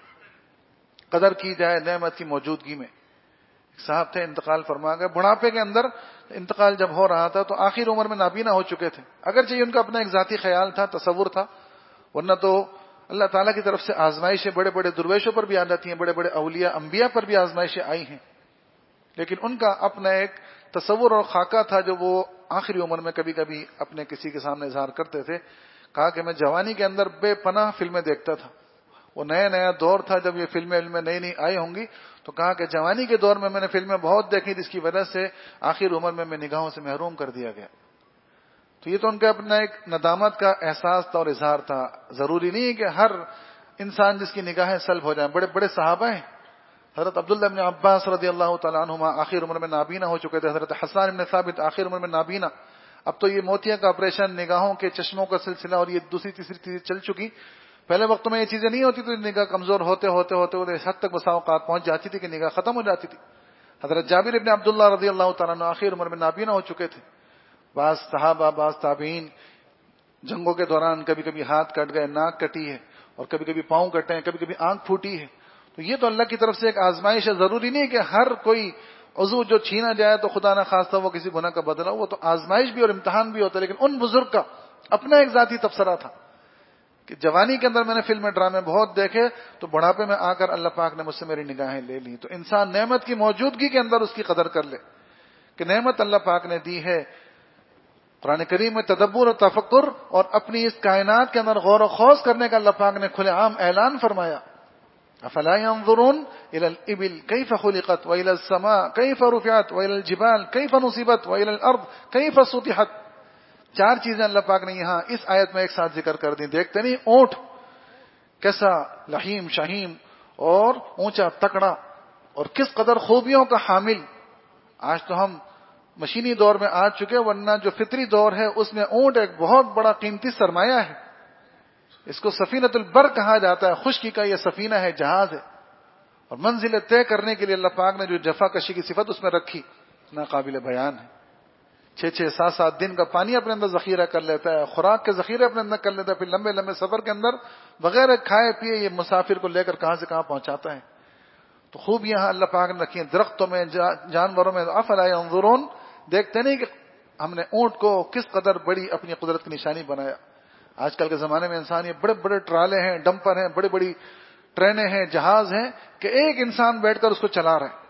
قدر کی جائے نعمت کی موجودگی میں. صاحب تھے انتقال فرما گئے، بڑھاپے کے اندر انتقال جب ہو رہا تھا تو آخر عمر میں نابینا ہو چکے تھے. اگرچہ ان کا اپنا ایک ذاتی خیال تھا، تصور تھا، ورنہ تو اللہ تعالیٰ کی طرف سے آزمائشیں بڑے بڑے درویشوں پر بھی آ جاتی ہیں، بڑے بڑے اولیاء انبیاء پر بھی آزمائشیں آئی ہیں. لیکن ان کا اپنا ایک تصور اور خاکہ تھا جو وہ آخری عمر میں کبھی کبھی اپنے کسی کے سامنے اظہار کرتے تھے. کہا کہ میں جوانی کے اندر بے پناہ فلمیں دیکھتا تھا. وہ نیا دور تھا جب یہ فلمیں نئی آئی ہوں گی. تو کہا کہ جوانی کے دور میں نے فلمیں بہت دیکھی، جس کی وجہ سے آخر عمر میں نگاہوں سے محروم کر دیا گیا. تو یہ تو ان کا اپنا ایک ندامت کا احساس تھا اور اظہار تھا. ضروری نہیں ہے کہ ہر انسان جس کی نگاہیں سلب ہو جائیں. بڑے بڑے صحابہ ہیں. حضرت عبداللہ ابن عباس رضی اللہ تعالیٰ عنہما آخر عمر میں نابینا ہو چکے تھے. حضرت حسان ابن ثابت آخر عمر میں نابینا. اب تو یہ موتیا کا آپریشن، نگاہوں کے چشموں کا سلسلہ اور یہ دوسری تیسری چیزیں چل چکی. پہلے وقتوں میں یہ چیزیں نہیں ہوتی تو نگاہ کمزور ہوتے ہوتے ہوتے ہوتے اس حد تک بسا اوقات پہنچ جاتی تھی کہ نگاہ ختم ہو جاتی تھی. حضرت جابر ابن عبداللہ رضی اللہ تعالیٰ عنہ آخر عمر میں نابینا ہو چکے تھے. بعض صحابہ، بعض تابعین جنگوں کے دوران کبھی کبھی ہاتھ کٹ گئے، ناک کٹی ہے، اور کبھی کبھی پاؤں کٹے ہیں، کبھی کبھی آنکھ پھوٹی ہے. تو یہ تو اللہ کی طرف سے ایک آزمائش ہے. ضروری نہیں کہ ہر کوئی عضو جو چھینا جائے تو خدا نہ خواستہ وہ کسی گناہ کا بدلہ. وہ تو آزمائش بھی اور امتحان بھی ہوتا ہے. لیکن ان بزرگ کا اپنا ایک ذاتی تبصرہ تھا کہ جوانی کے اندر میں نے فلمیں ڈرامے بہت دیکھے، تو بڑھاپے میں آ کر اللہ پاک نے مجھ سے میری نگاہیں لے لی. تو انسان نعمت کی موجودگی کے اندر اس کی قدر کر لے کہ نعمت اللہ پاک نے دی ہے. قرآن کریم میں تدبر اور تفکر اور اپنی اس کائنات کے اندر غور و خوض کرنے کا اللہ پاک نے کھلے عام اعلان فرمایا. افلا ينظرون الى الابل كيف خلقت والى السماء كيف رفعت والى الجبال كيف نصبت والى الارض كيف سطحت. 4 چیزیں اللہ پاک نے یہاں اس آیت میں ایک ساتھ ذکر کر دی. دیکھتے نہیں اونٹ کیسا لحیم شہیم اور اونچا تکڑا اور کس قدر خوبیوں کا حامل. آج تو ہم مشینی دور میں آ چکے، ورنہ جو فطری دور ہے اس میں اونٹ ایک بہت بڑا قیمتی سرمایہ ہے. اس کو سفینۃ البر کہا جاتا ہے. خشکی کا یہ سفینہ ہے، جہاز ہے. اور منزل طے کرنے کے لیے اللہ پاک نے جو جفا کشی کی صفت اس میں رکھی ناقابل بیان ہے. 6 7 دن کا پانی اپنے اندر ذخیرہ کر لیتا ہے، خوراک کے ذخیرے اپنے اندر کر لیتا ہے. پھر لمبے لمبے سفر کے اندر بغیر کھائے پیے یہ مسافر کو لے کر کہاں سے کہاں پہنچاتا ہے. تو خوب یہاں اللہ پاک نے رکھی ہیں درختوں میں، جانوروں میں. افلا ينظرون، دیکھتے نہیں کہ ہم نے اونٹ کو کس قدر بڑی اپنی قدرت کی نشانی بنایا. آج کل کے زمانے میں انسان یہ بڑے بڑے ٹرالے ہیں، ڈمپر ہیں، بڑی بڑی ٹرینیں ہیں، جہاز ہیں کہ ایک انسان بیٹھ کر اس کو چلا رہا ہے.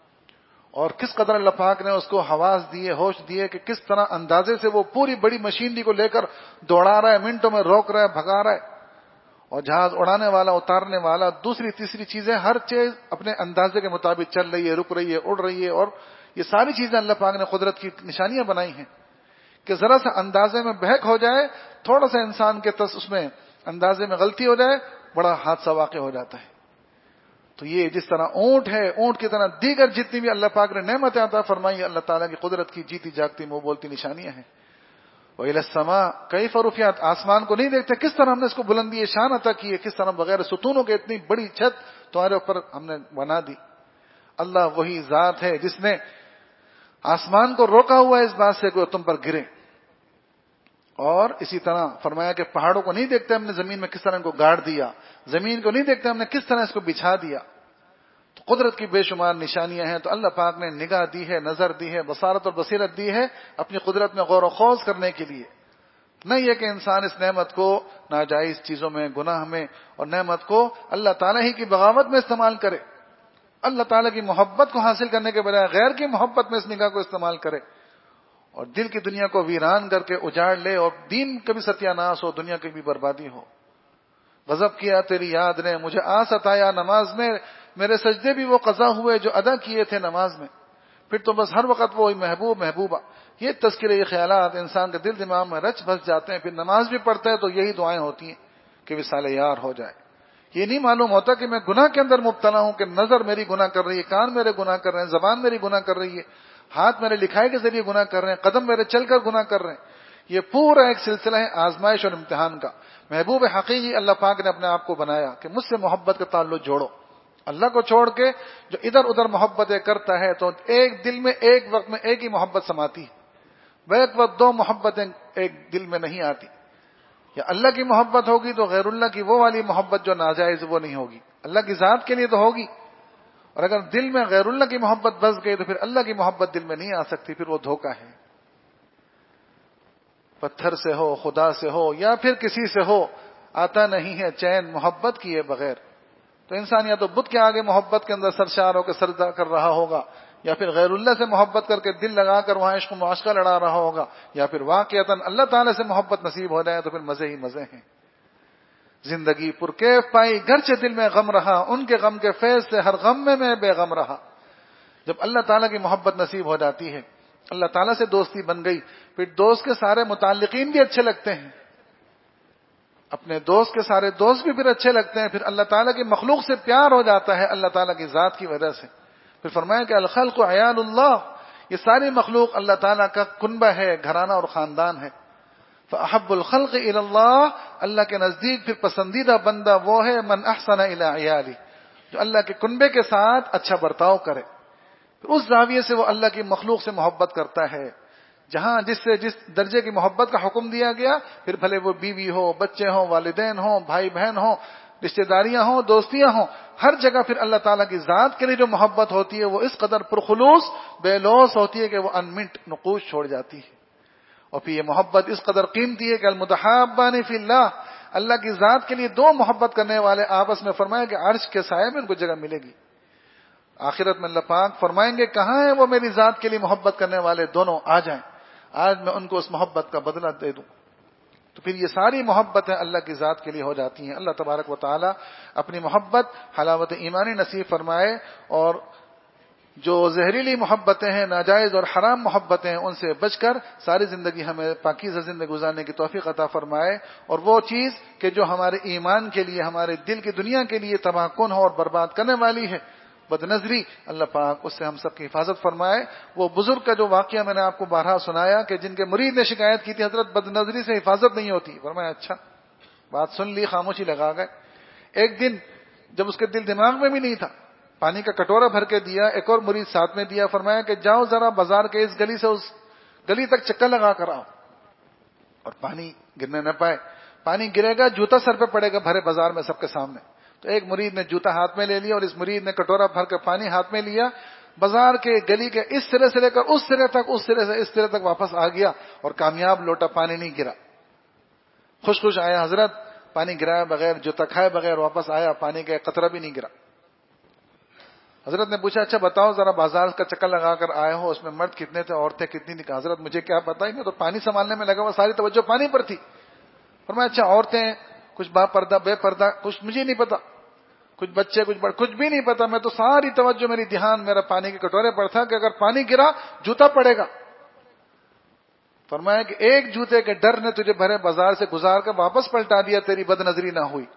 اور کس قدر اللہ پاک نے اس کو حواس دیے، ہوش دیے کہ کس طرح اندازے سے وہ پوری بڑی مشینری کو لے کر دوڑا رہا ہے، منٹوں میں روک رہا ہے، بھگا رہا ہے. اور جہاز اڑانے والا، اتارنے والا، دوسری تیسری چیزیں، ہر چیز اپنے اندازے کے مطابق چل رہی ہے، رک رہی ہے، اڑ رہی ہے. اور یہ ساری چیزیں اللہ پاک نے قدرت کی نشانیاں بنائی ہیں کہ ذرا سا اندازے میں بہک ہو جائے، تھوڑا سا انسان کے اس میں اندازے میں غلطی ہو جائے، بڑا حادثہ واقع ہو جاتا ہے. تو یہ جس طرح اونٹ ہے، اونٹ کی طرح دیگر جتنی بھی اللہ پاک نے نعمتیں عطا فرمائی اللہ تعالیٰ کی قدرت کی جیتی جاگتی منہ بولتی نشانیاں ہیں. وَإِلَى السَّمَاءِ كَيْفَ رُفِعَتْ، آسمان کو نہیں دیکھتے کس طرح ہم نے اس کو بلندی شان عطا کی ہے، کس طرح بغیر ستونوں کے اتنی بڑی چھت تمہارے اوپر ہم نے بنا دی. اللہ وہی ذات ہے جس نے آسمان کو روکا ہوا ہے اس بات سے کہ وہ تم پر گرے. اور اسی طرح فرمایا کہ پہاڑوں کو نہیں دیکھتے ہم نے زمین میں کس طرح ان کو گاڑ دیا، زمین کو نہیں دیکھتے ہم نے کس طرح اس کو بچھا دیا. تو قدرت کی بے شمار نشانیاں ہیں. تو اللہ پاک نے نگاہ دی ہے، نظر دی ہے، بصارت اور بصیرت دی ہے اپنی قدرت میں غور و خوض کرنے کے لیے. نہیں یہ کہ انسان اس نعمت کو ناجائز چیزوں میں، گناہ میں، اور نعمت کو اللہ تعالیٰ ہی کی بغاوت میں استعمال کرے. اللہ تعالیٰ کی محبت کو حاصل کرنے کے بجائے غیر کی محبت میں اس نگاہ کو استعمال کرے اور دل کی دنیا کو ویران کر کے اجاڑ لے، اور دین کا بھی ستیہ ناش ہو، دنیا کی بھی بربادی ہو. غضب کیا تیری یاد نے مجھے ستایا نماز میں، میرے سجدے بھی وہ قضا ہوئے جو ادا کیے تھے نماز میں. پھر تو بس ہر وقت وہ محبوب محبوبہ، یہ تذکرے، یہ خیالات انسان کے دل دماغ میں رچ بس جاتے ہیں. پھر نماز بھی پڑھتا ہے تو یہی دعائیں ہوتی ہیں کہ وصال یار ہو جائے. یہ نہیں معلوم ہوتا کہ میں گناہ کے اندر مبتلا ہوں، کہ نظر میری گناہ کر رہی ہے، کان میرے گناہ کر رہے ہیں، زبان میری گناہ کر رہی ہے، ہاتھ میرے لکھائی کے ذریعے گناہ کر رہے ہیں، قدم میرے چل کر گناہ کر رہے ہیں. یہ پورا ایک سلسلہ ہے آزمائش اور امتحان کا. محبوب حقیقی اللہ پاک نے اپنے آپ کو بنایا کہ مجھ سے محبت کا تعلق جوڑو، اللہ کو چھوڑ کے جو ادھر ادھر محبتیں کرتا ہے تو ایک دل میں ایک وقت میں ایک ہی محبت سماتی ہے، بیک وقت دو محبتیں ایک دل میں نہیں آتی. یا اللہ کی محبت ہوگی تو غیر اللہ کی وہ والی محبت جو ناجائز وہ نہیں ہوگی، اللہ کی ذات کے لیے تو ہوگی. اور اگر دل میں غیر اللہ کی محبت بس گئی تو پھر اللہ کی محبت دل میں نہیں آ سکتی، پھر وہ دھوکہ ہے. پتھر سے ہو، خدا سے ہو، یا پھر کسی سے ہو، آتا نہیں ہے چین محبت کیے بغیر. تو انسان یا تو بت کے آگے محبت کے اندر سرشار ہو کے سجدہ کر رہا ہوگا، یا پھر غیر اللہ سے محبت کر کے دل لگا کر وہاں عشق و معاشقہ لڑا رہا ہوگا، یا پھر واقعتاً اللہ تعالیٰ سے محبت نصیب ہو جائے تو پھر مزے ہی مزے ہیں. زندگی پرکیف پائی گرچہ دل میں غم رہا، ان کے غم کے فیض سے ہر غم میں بے غم رہا. جب اللہ تعالیٰ کی محبت نصیب ہو جاتی ہے، اللہ تعالیٰ سے دوستی بن گئی، پھر دوست کے سارے متعلقین بھی اچھے لگتے ہیں، اپنے دوست کے سارے دوست بھی پھر اچھے لگتے ہیں. پھر اللہ تعالیٰ کی مخلوق سے پیار ہو جاتا ہے اللہ تعالیٰ کی ذات کی وجہ سے. پھر فرمایا کہ الخلق عیال اللہ، یہ ساری مخلوق اللہ تعالیٰ کا کنبہ ہے، گھرانہ اور خاندان ہے. فاحب الخلق الی اللہ، اللہ کے نزدیک پھر پسندیدہ بندہ وہ ہے من احسن الی عیالی، جو اللہ کے کنبے کے ساتھ اچھا برتاؤ کرے. پھر اس زاویے سے وہ اللہ کی مخلوق سے محبت کرتا ہے. جہاں جس درجے کی محبت کا حکم دیا گیا، پھر بھلے وہ بیوی ہو، بچے ہوں، والدین ہوں، بھائی بہن ہوں، رشتہ داریاں ہوں، دوستیاں ہوں، ہر جگہ پھر اللہ تعالیٰ کی ذات کے لیے جو محبت ہوتی ہے وہ اس قدر پرخلوص بے لوث ہوتی ہے کہ وہ انمٹ نقوش چھوڑ جاتی ہے. اور پھر یہ محبت اس قدر قیمتی ہے کہ المتحابان فی اللہ، اللہ کی ذات کے لیے دو محبت کرنے والے آپس میں، فرمایا کہ عرش کے سائے میں ان کو جگہ ملے گی. آخرت میں اللہ پاک فرمائیں گے کہاں ہیں وہ میری ذات کے لیے محبت کرنے والے دونوں، آ جائیں، آج میں ان کو اس محبت کا بدلہ دے دوں. تو پھر یہ ساری محبتیں اللہ کی ذات کے لیے ہو جاتی ہیں. اللہ تبارک و تعالی اپنی محبت حلاوت ایمانی نصیب فرمائے، اور جو زہریلی محبتیں ہیں، ناجائز اور حرام محبتیں ہیں، ان سے بچ کر ساری زندگی ہمیں پاکیزہ زندگی گزارنے کی توفیق عطا فرمائے. اور وہ چیز کہ جو ہمارے ایمان کے لیے، ہمارے دل کی دنیا کے لیے تباہ کن ہو اور برباد کرنے والی ہے، بد نظری، اللہ پاک اس سے ہم سب کی حفاظت فرمائے. وہ بزرگ کا جو واقعہ میں نے آپ کو بارہا سنایا کہ جن کے مرید نے شکایت کی تھی حضرت بد نظری سے حفاظت نہیں ہوتی، فرمایا اچھا، بات سن لی، خاموشی لگا گئے. ایک دن جب اس کے دل دماغ میں بھی نہیں تھا، پانی کا کٹورا بھر کے دیا، ایک اور مرید ساتھ میں دیا، فرمایا کہ جاؤ ذرا بازار کے اس گلی سے اس گلی تک چکر لگا کر آؤ اور پانی گرنے نہ پائے. پانی گرے گا جوتا سر پہ پڑے گا بھرے بازار میں سب کے سامنے. تو ایک مرید نے جوتا ہاتھ میں لے لیا اور اس مرید نے کٹورا بھر کے پانی ہاتھ میں لیا، بازار کے گلی کے اس سرے سے لے کر اس سرے تک، اس سرے سے اس سرے تک واپس آ گیا اور کامیاب لوٹا، پانی نہیں گرا. خوش خوش آیا حضرت، پانی گرایا بغیر، جوتا کھائے بغیر واپس آیا، پانی کا ایک قطرہ بھی نہیں گرا. حضرت نے پوچھا اچھا بتاؤ ذرا بازار کا چکر لگا کر آئے ہو، اس میں مرد کتنے تھے، عورتیں کتنی تھی؟ کہ حضرت مجھے کیا پتا ہی، میں تو پانی سنبھالنے میں لگا ہوا، ساری توجہ پانی پر تھی. فرمایا اچھا عورتیں کچھ با پردہ بے پردہ، کچھ مجھے نہیں پتا، کچھ بچے کچھ بڑے، کچھ بھی نہیں پتا، میں تو ساری توجہ میری دھیان میرا پانی کے کٹورے پر تھا کہ اگر پانی گرا جوتا پڑے گا. فرمایا کہ ایک جوتے کے ڈر نے تجھے بھرے بازار سے گزار کر واپس پلٹا دیا، تیری بد نظری نہ ہوئی.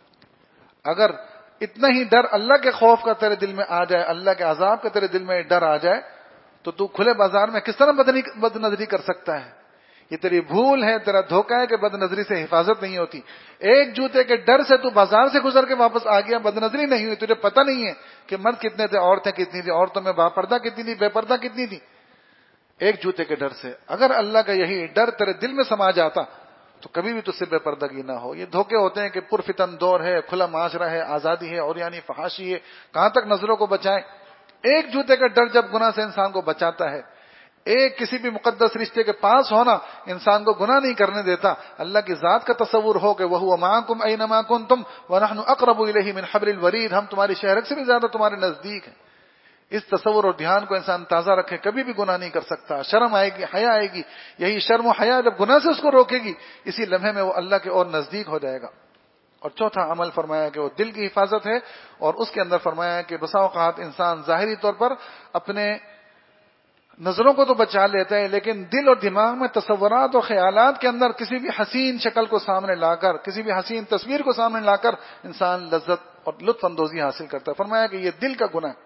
اگر اتنا ہی ڈر اللہ کے خوف کا تیرے دل میں آ جائے، اللہ کے عذاب کا تیرے دل میں ڈر آ جائے، تو کھلے بازار میں کس طرح بد نظری کر سکتا ہے؟ یہ تیری بھول ہے، تیرا دھوکہ ہے کہ بد نظری سے حفاظت نہیں ہوتی. ایک جوتے کے ڈر سے تو بازار سے گزر کے واپس آ گیا، بد نظری نہیں ہوئی، تجھے پتہ نہیں ہے کہ مرد کتنے تھے، عورتیں کتنی تھی، عورتوں میں با پردہ کتنی تھی، بے پردہ کتنی تھی. ایک جوتے کے ڈر سے اگر اللہ کا یہی ڈر تیرے دل میں سما جاتا تو کبھی بھی تجھ سے بے پردگی نہ ہو. یہ دھوکے ہوتے ہیں کہ پرفتن دور ہے، کھلا معاشرہ ہے، آزادی ہے، اور یعنی فحاشی ہے، کہاں تک نظروں کو بچائیں. ایک جوتے کا ڈر جب گناہ سے انسان کو بچاتا ہے، ایک کسی بھی مقدس رشتے کے پاس ہونا انسان کو گناہ نہیں کرنے دیتا. اللہ کی ذات کا تصور ہو کہ وَهُوَ مَعَكُمْ أَيْنَمَا كُنْتُمْ وَنَحْنُ أَقْرَبُ إِلَيْهِ مِنْ حَبْلِ الْوَرِيدِ، ہم تمہاری شہرت سے بھی زیادہ تمہارے نزدیک ہیں. اس تصور اور دھیان کو انسان تازہ رکھے، کبھی بھی گناہ نہیں کر سکتا. شرم آئے گی، حیا آئے گی، یہی شرم و حیا جب گناہ سے اس کو روکے گی، اسی لمحے میں وہ اللہ کے اور نزدیک ہو جائے گا. اور چوتھا عمل فرمایا کہ وہ دل کی حفاظت ہے، اور اس کے اندر فرمایا کہ بسا اوقات انسان ظاہری طور پر اپنے نظروں کو تو بچا لیتا ہے، لیکن دل اور دماغ میں تصورات اور خیالات کے اندر کسی بھی حسین شکل کو سامنے لا کر، کسی بھی حسین تصویر کو سامنے لا کر انسان لذت اور لطف اندوزی حاصل کرتا ہے. فرمایا کہ یہ دل کا گناہ ہے،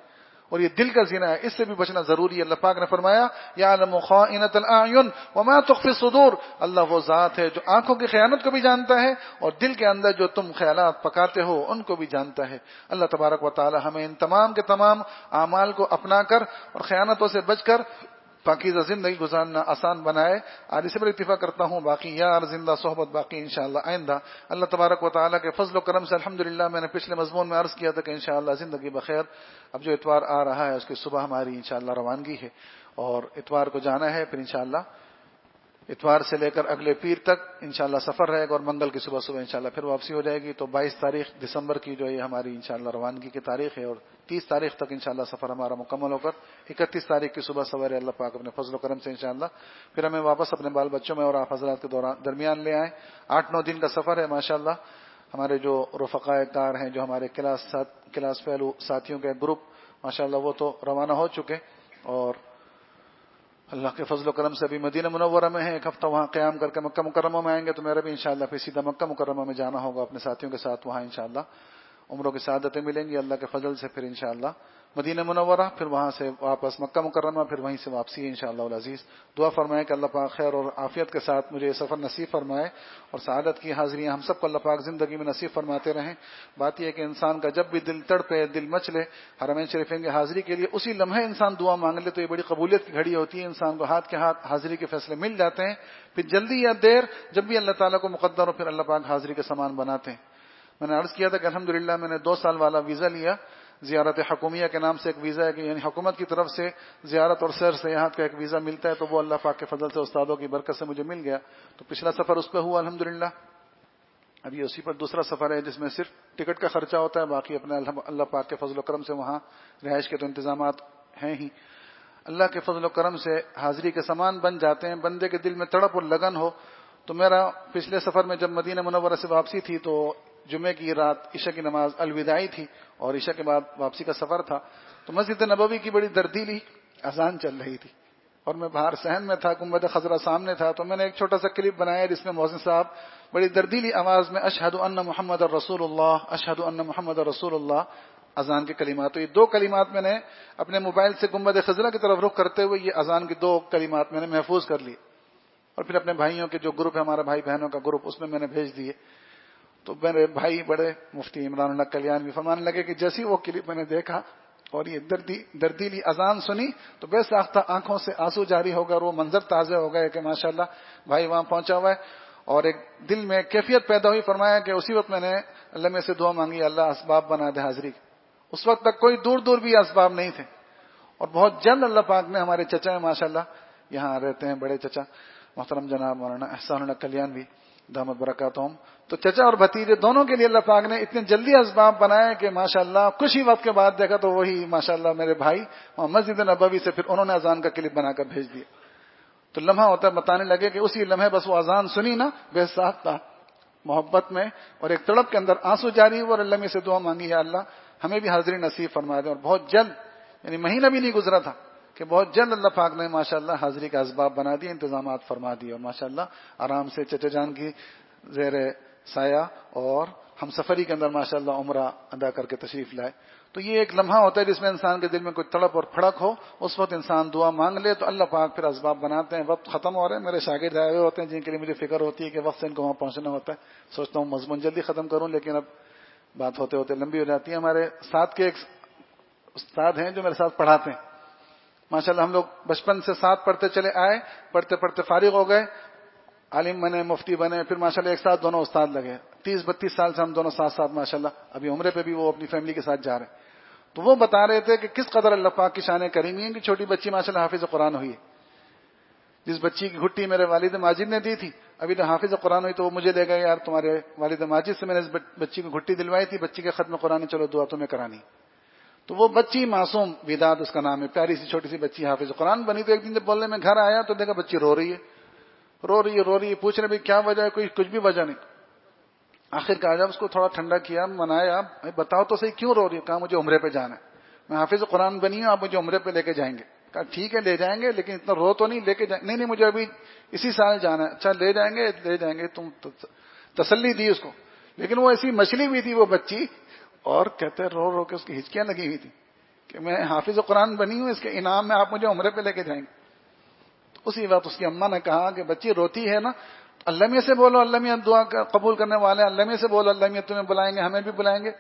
اور یہ دل کا زنا ہے، اس سے بھی بچنا ضروری ہے۔ اللہ پاک نے فرمایا یعلم خائنۃ الاعین وما تخفی الصدور، اللہ وہ ذات ہے جو آنکھوں کی خیانت کو بھی جانتا ہے اور دل کے اندر جو تم خیالات پکاتے ہو ان کو بھی جانتا ہے۔ اللہ تبارک و تعالی ہمیں ان تمام کے تمام اعمال کو اپنا کر اور خیانتوں سے بچ کر پاکیزہ زندگی گزارنا آسان بنائے۔ آج اسی پر اتفاق کرتا ہوں، باقی یار زندہ صحبت باقی انشاءاللہ آئندہ۔ اللہ تبارک و تعالیٰ کے فضل و کرم سے الحمدللہ میں نے پچھلے مضمون میں عرض کیا تھا کہ انشاءاللہ زندگی بخیر، اب جو اتوار آ رہا ہے اس کی صبح ہماری انشاءاللہ روانگی ہے اور اتوار کو جانا ہے، پھر انشاءاللہ اتوار سے لے کر اگلے پیر تک انشاءاللہ سفر رہے گا اور منگل کی صبح انشاءاللہ پھر واپسی ہو جائے گی۔ تو 22 تاریخ دسمبر کی جو یہ ہماری انشاءاللہ روانگی کی تاریخ ہے اور 30 تاریخ تک انشاءاللہ سفر ہمارا مکمل ہو کر 31 تاریخ کی صبح سویرے اللہ پاک اپنے فضل و کرم سے انشاءاللہ پھر ہمیں واپس اپنے بال بچوں میں اور آپ حضرات کے درمیان لے آئیں۔ 8-9 دن کا سفر ہے ماشاءاللہ۔ ہمارے جو رفقائے کار ہیں، جو ہمارے کلاس فیلو ساتھیوں کے گروپ ماشاءاللہ وہ تو روانہ ہو چکے اور اللہ کے فضل و کرم سے ابھی مدینہ منورہ میں ہیں، ایک ہفتہ وہاں قیام کر کے مکہ مکرمہ میں آئیں گے، تو میرا بھی انشاءاللہ پھر سیدھا مکہ مکرمہ میں جانا ہوگا اپنے ساتھیوں کے ساتھ، وہاں انشاءاللہ عمروں کی سعادتیں ملیں گی اللہ کے فضل سے، پھر انشاءاللہ مدینہ منورہ، پھر وہاں سے واپس مکہ مکرمہ، پھر وہیں سے واپسی ہے انشاءاللہ العزیز۔ دعا فرمائے کہ اللہ پاک خیر اور عافیت کے ساتھ مجھے یہ سفر نصیب فرمائے اور سعادت کی حاضریاں ہم سب کو اللہ پاک زندگی میں نصیب فرماتے رہیں۔ بات یہ ہے کہ انسان کا جب بھی دل تڑپے، دل مچلے، حرمین شریفین کی حاضری کے لیے اسی لمحے انسان دعا مانگ لے تو یہ بڑی قبولیت کی گھڑی ہوتی ہے، انسان کو ہاتھ کے ہاتھ حاضری کے فیصلے مل جاتے ہیں۔ پھر جلدی یا دیر جب بھی اللہ تعالیٰ کو مقدر ہو پھر اللہ پاک حاضری کے سامان بناتے ہیں۔ میں نے عرض کیا تھا کہ الحمدللہ میں نے 2 سال والا ویزا لیا، زیارت حکومیہ کے نام سے ایک ویزا ہے کہ یعنی حکومت کی طرف سے زیارت اور سیر سیاحت کا ایک ویزا ملتا ہے، تو وہ اللہ پاک کے فضل سے استادوں کی برکت سے مجھے مل گیا، تو پچھلا سفر اس پہ ہوا الحمدللہ۔ ابھی اسی پر دوسرا سفر ہے جس میں صرف ٹکٹ کا خرچہ ہوتا ہے، باقی اپنے اللہ پاک کے فضل و کرم سے وہاں رہائش کے تو انتظامات ہیں ہی۔ اللہ کے فضل و کرم سے حاضری کے سامان بن جاتے ہیں، بندے کے دل میں تڑپ اور لگن ہو۔ تو میرا پچھلے سفر میں جب مدینہ منورہ سے واپسی تھی تو جمعے کی رات عشاء کی نماز الوداعی تھی اور عشاء کے بعد واپسی کا سفر تھا، تو مسجد نبوی کی بڑی دردیلی اذان چل رہی تھی اور میں باہر صحن میں تھا، گنبد خضرا سامنے تھا، تو میں نے ایک چھوٹا سا کلپ بنایا جس میں مؤذن صاحب بڑی دردیلی آواز میں اشہد ان محمد الرسول اللہ، اشہد ان محمد الرسول اللہ اذان کے کلمات، تو یہ 2 کلمات میں نے اپنے موبائل سے گنبد خضرا کی طرف رخ کرتے ہوئے یہ اذان کی 2 کلمات میں نے محفوظ کر لی اور پھر اپنے بھائیوں کے جو گروپ ہے ہمارا بھائی بہنوں کا گروپ اس میں نے بھیج دیے۔ تو میرے بھائی بڑے مفتی عمران اللہ کلیان بھی فرمانے لگے کہ جیسی وہ کلپ میں نے دیکھا اور یہ دردیلی اذان سنی تو بے ساختہ آنکھوں سے آنسو جاری ہو گئے اور وہ منظر تازہ ہو گئے کہ ماشاءاللہ بھائی وہاں پہنچا ہوا ہے اور ایک دل میں کیفیت پیدا ہوئی۔ فرمایا کہ اسی وقت میں نے اللہ میں سے دعا مانگی اللہ اسباب بنا دے حاضری۔ اس وقت تک کوئی دور دور بھی اسباب نہیں تھے اور بہت جلد اللہ پاک نے ہمارے چچا ہیں ماشاءاللہ یہاں رہتے ہیں بڑے چچا محترم جناب مولانا احسان اللہ کلیان بھی دامت برکاتہم، تو چچا اور بھتیجے دونوں کے لیے اللہ پاک نے اتنے جلدی اسباب بنائے کہ ماشاءاللہ کچھ ہی وقت کے بعد دیکھا تو وہی ماشاءاللہ میرے بھائی مسجد نبوی سے پھر انہوں نے اذان کا کلپ بنا کر بھیج دیا۔ تو لمحہ ہوتا ہے بتانے لگے کہ اسی لمحے بس وہ اذان سنی نا بے ساختہ محبت میں اور ایک تڑپ کے اندر آنسو جاری ہوا اور اللہ میں سے دعا مانگی یا اللہ ہمیں بھی حاضری نصیب فرما دیں، اور بہت جلد یعنی مہینہ بھی نہیں گزرا تھا کہ بہت جلد اللہ پاک نے ماشاءاللہ حاضری کا اسباب بنا دیے، انتظامات فرما دیے اور ماشاءاللہ آرام سے چچا جان کی زیر سایہ اور ہم سفری کے اندر ماشاءاللہ عمرہ ادا کر کے تشریف لائے۔ تو یہ ایک لمحہ ہوتا ہے جس میں انسان کے دل میں کوئی تڑپ اور پھڑک ہو، اس وقت انسان دعا مانگ لے تو اللہ پاک پھر اسباب بناتے ہیں۔ وقت ختم ہو رہے ہیں، میرے شاگرد آئے ہوئے ہوتے ہیں جن کے لیے مجھے فکر ہوتی ہے کہ وقت سے ان کو وہاں پہنچنا ہوتا ہے، سوچتا ہوں مضمون جلدی ختم کروں لیکن اب بات ہوتے ہوتے لمبی ہو جاتی ہے۔ ہمارے ساتھ کے ایک استاد ہیں جو میرے ساتھ پڑھاتے ہیں ماشاءاللہ، ہم لوگ بچپن سے ساتھ پڑھتے چلے آئے، پڑھتے پڑھتے فارغ ہو گئے، عالم بنے، مفتی بنے، پھر ماشاءاللہ ایک ساتھ دونوں استاد لگے۔ 30-32 سال سے ہم دونوں ساتھ ساتھ ماشاءاللہ ابھی عمرے پہ بھی وہ اپنی فیملی کے ساتھ جا رہے ہیں۔ تو وہ بتا رہے تھے کہ کس قدر اللہ پاک کی شان کریمی ہے کہ چھوٹی بچی ماشاءاللہ حافظ قرآن ہوئی ہے۔ جس بچی کی گھٹی میرے والد ماجد نے دی تھی ابھی تو حافظ قرآن ہوئی، تو وہ مجھے لے گئے یار تمہارے والد ماجد سے میں نے اس بچی کو گھٹی دلوائی تھی، بچی کے ختم قرآن چلو دعا تمہیں کرانی۔ تو وہ بچی معصوم وداد اس کا نام ہے، پیاری سی چھوٹی سی بچی حافظ قرآن بنی۔ تو ایک دن جب بولنے میں گھر آیا تو دیکھا بچی رو رہی ہے، پوچھ رہے کیا وجہ ہے، کوئی کچھ بھی وجہ نہیں۔ آخر کہا جب اس کو تھوڑا ٹھنڈا کیا، منایا، بتاؤ تو صحیح کیوں رو رہی ہے؟ کہا مجھے عمرے پہ جانا ہے، میں حافظ قرآن بنی ہوں، آپ مجھے عمرے پہ لے کے جائیں گے۔ کہا ٹھیک ہے لے جائیں گے، لیکن اتنا رو تو نہیں، لے کے جائیں نہیں مجھے ابھی اسی سال جانا ہے۔ اچھا لے جائیں گے تم تسلی دی اس کو، لیکن وہ ایسی مچلی ہوئی تھی وہ بچی اور کہتے رو رو کے اس کی ہچکیاں لگی ہوئی تھی کہ میں حافظ قرآن بنی ہوں، اس کے انعام میں آپ مجھے عمرے پہ لے کے جائیں گے. تو اسی وقت اس کی اماں نے کہا کہ بچی روتی ہے نا، اللہ میاں سے بولو، اللہ میاں دعا قبول کرنے والے، اللہ میاں سے بولو، اللہ میاں تمہیں بلائیں گے، ہمیں بھی بلائیں گے.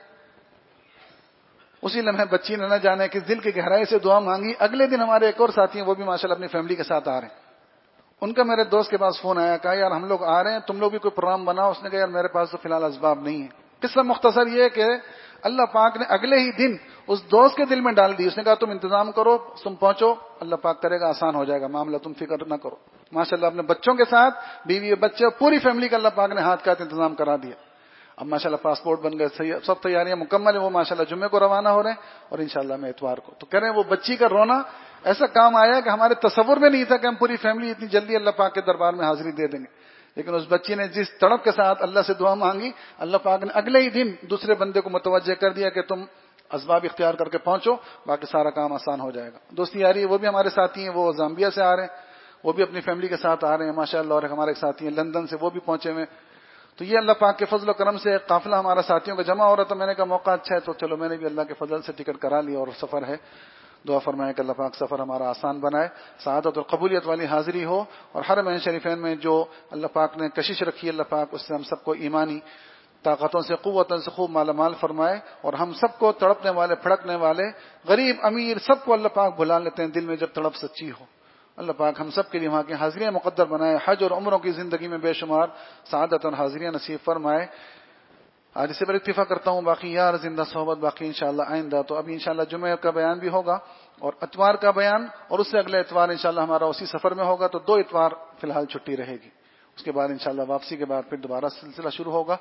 اسی لمحے بچی نے نہ جانے کس دل کی گہرائی سے دعا مانگی. اگلے دن ہمارے ایک اور ساتھی ہیں، وہ بھی ماشاءاللہ اپنی فیملی کے ساتھ آ رہے ہیں. ان کا میرے دوست کے پاس فون آیا، کہا یار ہم لوگ آ رہے ہیں، تم لوگ بھی کوئی پروگرام بناؤ. اس نے کہا یار میرے پاس تو فی الحال اسباب نہیں ہے. قصہ مختصر یہ کہ اللہ پاک نے اگلے ہی دن اس دوست کے دل میں ڈال دی. اس نے کہا تم انتظام کرو، تم پہنچو، اللہ پاک کرے گا، آسان ہو جائے گا معاملہ، تم فکر نہ کرو. ماشاءاللہ اپنے بچوں کے ساتھ، بیوی بچے، پوری فیملی کا اللہ پاک نے ہاتھ کا انتظام کرا دیا. اب ماشاءاللہ پاسپورٹ بن گئے، سب تیاریاں مکمل ہیں. وہ ماشاءاللہ جمعے کو روانہ ہو رہے ہیں اور انشاءاللہ میں اتوار کو. تو کہہ رہے ہیں وہ بچی کا رونا ایسا کام آیا کہ ہمارے تصور میں نہیں تھا کہ ہم پوری فیملی اتنی جلدی اللہ پاک کے دربار میں حاضری دے دیں گے. لیکن اس بچی نے جس تڑپ کے ساتھ اللہ سے دعا مانگی، اللہ پاک نے اگلے ہی دن دوسرے بندے کو متوجہ کر دیا کہ تم اسباب اختیار کر کے پہنچو، باقی سارا کام آسان ہو جائے گا. دوستی یاری وہ بھی ہمارے ساتھی ہیں، وہ زامبیا سے آ رہے ہیں، وہ بھی اپنی فیملی کے ساتھ آ رہے ہیں ماشاءاللہ. اور ہمارے ایک ساتھی ہیں لندن سے، وہ بھی پہنچے ہوئے. تو یہ اللہ پاک کے فضل و کرم سے ایک قافلہ ہمارا ساتھیوں کا جمع ہو رہا تھا. میں نے کہا موقع اچھا ہے تو چلو میں نے بھی اللہ کے فضل سے ٹکٹ کرا لی اور سفر ہے. دعا فرمائے کہ اللہ پاک سفر ہمارا آسان بنائے، سعادت اور قبولیت والی حاضری ہو. اور حرمین شریفین میں جو اللہ پاک نے کشش رکھی، اللہ پاک اس سے ہم سب کو ایمانی طاقتوں سے، قوتوں سے خوب مالا مال فرمائے. اور ہم سب کو تڑپنے والے، پھڑکنے والے، غریب امیر سب کو اللہ پاک بھلا لیتے ہیں دل میں جب تڑپ سچی ہو. اللہ پاک ہم سب کے لیے وہاں کی حاضریاں مقدر بنائے، حج اور عمروں کی زندگی میں بے شمار سعادت اور حاضریاں نصیب فرمائے. آج اس سے پر اتفاق کرتا ہوں، باقی یار زندہ صحبت باقی انشاءاللہ آئندہ. تو ابھی انشاءاللہ جمعہ کا بیان بھی ہوگا اور اتوار کا بیان، اور اس سے اگلے اتوار انشاءاللہ ہمارا اسی سفر میں ہوگا. تو 2 اتوار فی الحال چھٹی رہے گی. اس کے بعد انشاءاللہ واپسی کے بعد پھر دوبارہ سلسلہ شروع ہوگا.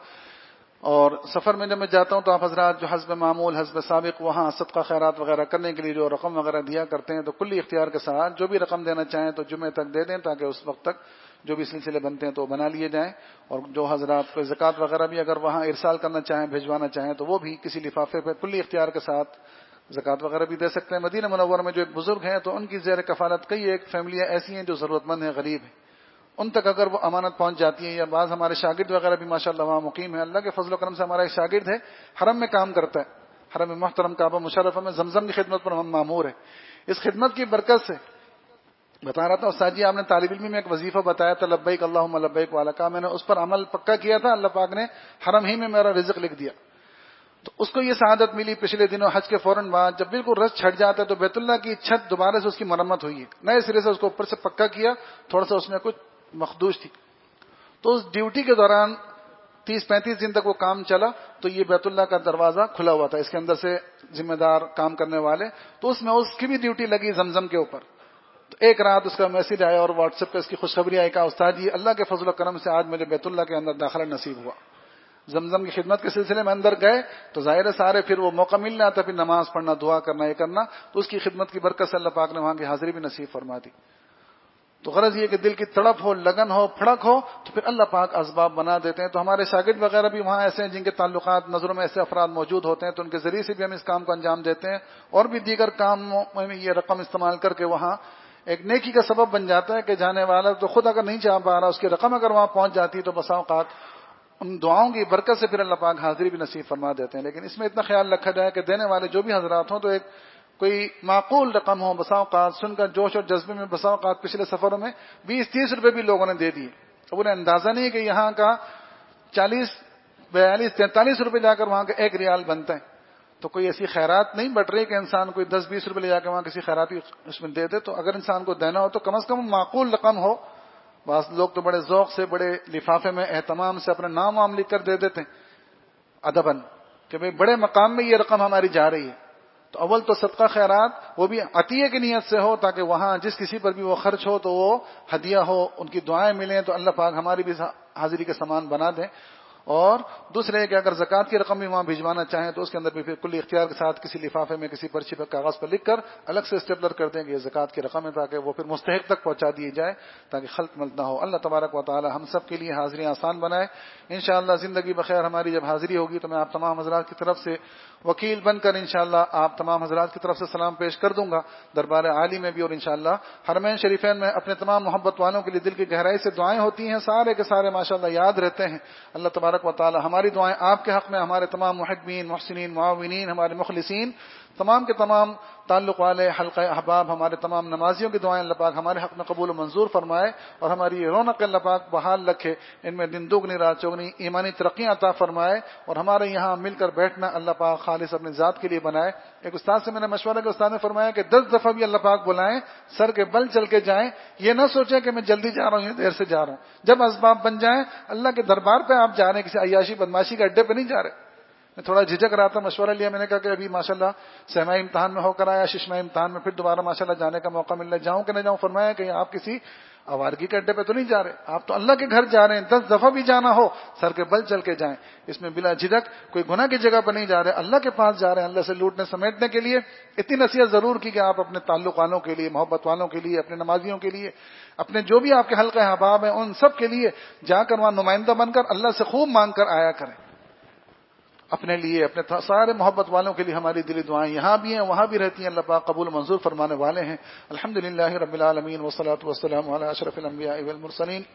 اور سفر میں جب میں جاتا ہوں تو آپ حضرات جو حسب معمول، حسب سابق وہاں صدقہ خیرات وغیرہ کرنے کے لیے جو رقم وغیرہ دیا کرتے ہیں، تو کلی اختیار کے ساتھ جو بھی رقم دینا چاہیں تو جمعے تک دے دیں، تاکہ اس وقت تک جو بھی سلسلے بنتے ہیں تو بنا لیے جائیں. اور جو حضرات کو زکوٰۃ وغیرہ بھی اگر وہاں ارسال کرنا چاہیں، بھجوانا چاہیں، تو وہ بھی کسی لفافے پہ کلی اختیار کے ساتھ زکوٰۃ وغیرہ بھی دے سکتے ہیں. مدینہ منورہ میں جو ایک بزرگ ہیں تو ان کی زیر کفالت کئی ایک فیملیاں ایسی ہیں جو ضرورت مند ہیں، غریب ہیں. ان تک اگر وہ امانت پہنچ جاتی ہے، یا بعض ہمارے شاگرد وغیرہ بھی ماشاءاللہ وہاں مقیم ہیں. اللہ کے فضل و کرم سے ہمارا ایک شاگرد ہے، حرم میں کام کرتا ہے، حرم محترم کعبہ مشرفہ میں زمزم کی خدمت پر ہم مامور ہیں. اس خدمت کی برکت سے بتا رہا تھا استاد جی، آپ نے طالب علمی میں ایک وظیفہ بتایا تھا لبیک اللہم لبیک والا کا، میں نے اس پر عمل پکا کیا تھا. اللہ پاک نے حرم ہی میں میرا رزق لکھ دیا. تو اس کو یہ سعادت ملی پچھلے دنوں حج کے فوراً بعد، جب بالکل رس چھٹ جاتا ہے تو بیت اللہ کی چھت دوبارہ سے اس کی مرمت ہوئی ہے، نئے سرے سے اس کو اوپر سے پکا کیا. تھوڑا سا اس میں کچھ مخدوش تھی، تو اس ڈیوٹی کے دوران 30-35 دن تک وہ کام چلا. تو یہ بیت اللہ کا دروازہ کھلا ہوا تھا، اس کے اندر سے ذمہ دار کام کرنے والے، تو اس میں اس کی بھی ڈیوٹی لگی زمزم کے اوپر. تو ایک رات اس کا میسج آیا اور واٹس ایپ پہ اس کی خوشخبری آئی، کہا استاد جی اللہ کے فضل و کرم سے آج مجھے بیت اللہ کے اندر داخلہ نصیب ہوا. زمزم کی خدمت کے سلسلے میں اندر گئے تو ظاہر سارے پھر وہ موقع مل رہا تھا، پھر نماز پڑھنا، دعا کرنا، یہ کرنا. تو اس کی خدمت کی برکت سے اللہ پاک نے وہاں کی حاضری بھی نصیب فرما دی. تو غرض یہ کہ دل کی تڑپ ہو، لگن ہو، پھڑک ہو، تو پھر اللہ پاک اسباب بنا دیتے ہیں. تو ہمارے شاگرد وغیرہ بھی وہاں ایسے ہیں جن کے تعلقات نظروں میں ایسے افراد موجود ہوتے ہیں، تو ان کے ذریعے سے بھی ہم اس کام کو انجام دیتے ہیں. اور بھی دیگر کاموں میں یہ رقم استعمال کر کے وہاں ایک نیکی کا سبب بن جاتا ہے کہ جانے والا تو خود اگر نہیں چاہ پا رہا، اس کی رقم اگر وہاں پہنچ جاتی ہے تو بسا اوقات ان دعاؤں کی برکت سے پھر اللہ پاک حاضری بھی نصیب فرما دیتے ہیں. لیکن اس میں اتنا خیال رکھا جائے کہ دینے والے جو بھی حضرات ہوں تو ایک کوئی معقول رقم ہو. بسا اوقات سن کر جوش اور جذبے میں بسا اوقات پچھلے سفروں میں 20-30 روپے بھی لوگوں نے دے دیے. اب انہیں اندازہ نہیں کہ یہاں کا 40-42-43 روپے جا کر وہاں کا 1 ریال بنتا ہے. تو کوئی ایسی خیرات نہیں بٹ رہی کہ انسان کوئی 10-20 روپے لے جا کے وہاں کسی خیراتی اس میں دے دے. تو اگر انسان کو دینا ہو تو کم از کم معقول رقم ہو. بعض لوگ تو بڑے ذوق سے بڑے لفافے میں اہتمام سے اپنا نام وام لکھ کر دے دیتے ہیں ادبن کہ بھئی بڑے مقام میں یہ رقم ہماری جا رہی ہے. تو اول تو صدقہ خیرات وہ بھی عطیے کی نیت سے ہو، تاکہ وہاں جس کسی پر بھی وہ خرچ ہو تو وہ ہدیہ ہو، ان کی دعائیں ملیں، تو اللہ پاک ہماری بھی حاضری کے سامان بنا دیں. اور دوسرے کہ اگر زکوٰۃ کی رقم بھی وہاں بھجوانا چاہیں تو اس کے اندر بھی پھر کلی اختیار کے ساتھ کسی لفافے میں کسی پرچی پر کاغذ پر لکھ کر الگ سے اسٹیپلر کر دیں کہ یہ زکوٰۃ کی رقم ہے، تاکہ وہ پھر مستحق تک پہنچا دی جائے، تاکہ خلط ملت نہ ہو. اللہ تبارک و تعالی ہم سب کے لیے حاضریاں آسان بنائے. انشاءاللہ زندگی بخیر ہماری جب حاضری ہوگی تو میں آپ تمام حضرات کی طرف سے وکیل بن کر انشاءاللہ آپ تمام حضرات کی طرف سے سلام پیش کر دوں گا دربار عالی میں بھی. اور انشاءاللہ حرمین شریفین میں اپنے تمام محبت والوں کے لیے دل کی گہرائی سے دعائیں ہوتی ہیں، سارے کے سارے ماشاءاللہ یاد رہتے ہیں. اللہ تبارک و تعالی ہماری دعائیں آپ کے حق میں، ہمارے تمام محبین، محسنین، معاونین، ہمارے مخلصین तमाम के तमाम ताल्लुक वाले हल्का अहबाब, हमारे तमाम नमाजियों की दुआएं अल्लाह पाक हमारे हक में कबूल और मंजूर फरमाए और हमारी ये रौनक अल्लाह पाक बहाल रखे, इनमें दिन दुगनी रात चौगनी ईमानी तरक्की अता फरमाए और हमारे यहाँ मिलकर बैठना अल्लाह पाक खालिस अपनी जात के लिए बनाए। एक उस्ताद से मैंने मशवरा किया, उस्ताद ने फरमाया कि 10 दफा भी अल्लाह पाक बुलाएं, सर के बल चल के जाएं, ये ना सोचें कि मैं जल्दी जा रहा हूं या देर से जा रहा हूं। जब असबाब बन जाएं, अल्लाह के दरबार पे आप जा रहे हैं, किसी अय्याशी बदमाशी के अड्डे पे नहीं जा रहे। मैं थोड़ा झिझक रहा था, मशवरा लिया, मैंने कहा कि अभी माशाल्लाह सहमाई इम्तिहान में होकर आया, शिशमाई इम्तिहान में फिर दोबारा माशाल्लाह जाने का मौका मिल रहा है, जाऊं कि नहीं जाऊं। फरमाया कि आप किसी आवारगी के अड्डे पे तो नहीं जा रहे, आप तो अल्लाह के घर जा रहे हैं। 10 दफा भी जाना हो सर के बल चल के जाएं, इसमें बिला झिझक, कोई गुनाह की जगह पर नहीं जा रहे, अल्लाह के पास जा रहे हैं, अल्लाह से लूटने समेटने के लिए। इतनी नसीहत जरूर की कि आप अपने ताल्लुक वालों के लिए, मोहब्बत वालों के लिए, अपने नमाजियों के लिए, अपने जो भी आपके हल्के अहबाब हैं उन सब के लिए जाकर वहां नुमाइंदा बनकर अल्लाह से खूब मांग कर आया करें। अपने लिए, अपने सारे मोहब्बत वालों के लिए हमारी दिली दुआएं यहां भी हैं वहां भी रहती हैं, अल्लाह पाक कबूल मंजूर फरमाने वाले हैं। अल्हम्दुलिल्लाहि रब्बिल आलमीन वस्सलातु वस्सलामु अला अशरफिल अंबिया वल मुरसलीन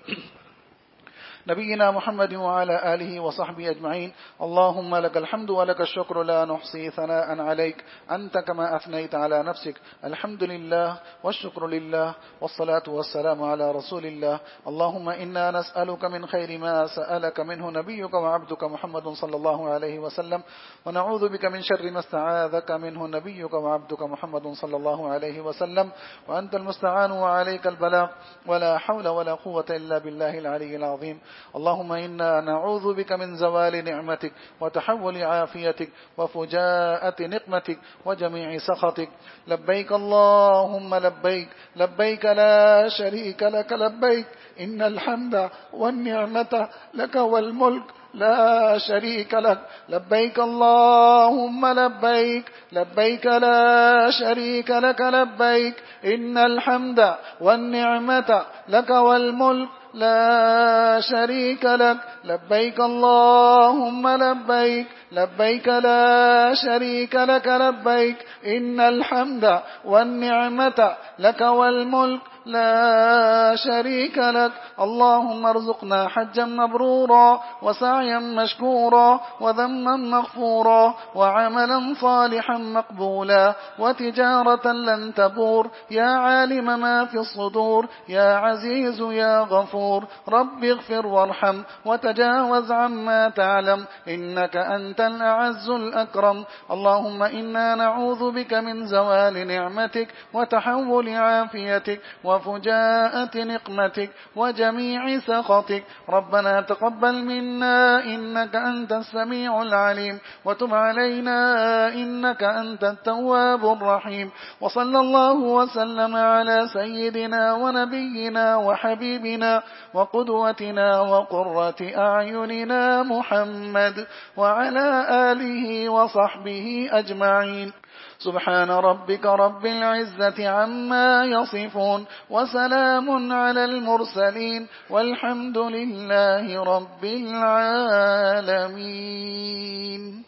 नबीना मुहम्मद व अला आलिहि व सहबिहि अजमईन। अल्लाहुम्मा लकल हम्दु व लकश शुक्र ला नुहसी सनाअन अलैक अंत कमा अथनैत अला नफ्सिक। अल्हम्दुलिल्लाह वश्शुक्रु लिल्लाह वस्सलातु वस्सलामु अला रसूलिल्लाह। अल्लाहुम्मा इन्ना नस्अलुका मिन खैरि मा सअलका मिन्हु नबियुका व अब्दुका मुहम्मदुन सल्लल्लाहु अलैहि वसल्लम व नऊज़ु बिका मिन शर्रि मा इस्तआज़का मिन्हु नबियुका व अब्दुका मुहम्मदुन सल्लल्लाहु अलैहि वसल्लम व अंतल मुस्तआन व अलैकल बलाग व ला हौला व ला कुव्वता इल्ला बिल्लाहिल अलिय्यिल अज़ीम। اللهم إنا نعوذ بك من زوال نعمتك وتحول عافيتك وفجاءة نقمتك وجميع سخطك. لبيك اللهم لبيك، لبيك لا شريك لك لبيك، إن الحمد والنعمة لك والملك لا شريك لك. لبيك اللهم لبيك، لبيك لا شريك لك لبيك، إن الحمد والنعمة لك والملك لا شريك لك. لبيك اللهم لبيك، لبيك لا شريك لك لبيك، إن الحمد والنعمة لك والملك لا شريك لك. اللهم ارزقنا حجا مبرورا وسعيا مشكورا وذما مغفورا وعملا صالحا مقبولا وتجارة لن تبور. يا عالم ما في الصدور، يا عزيز يا غفور، رب اغفر وارحم وتجاوز عما تعلم، إنك أنت الأعز الأكرم. اللهم إنا نعوذ بك من زوال نعمتك وتحول عافيتك وفجاءة نقمتك وجميع سخطك. ربنا تقبل منا إنك أنت السميع العليم وتب علينا إنك أنت التواب الرحيم. وصلى الله وسلم على سيدنا ونبينا وحبيبنا وقدوتنا وقرة أعيننا محمد وعلى آله وصحبه أجمعين. سبحان ربك رب العزة عما يصفون وسلام على المرسلين والحمد لله رب العالمين.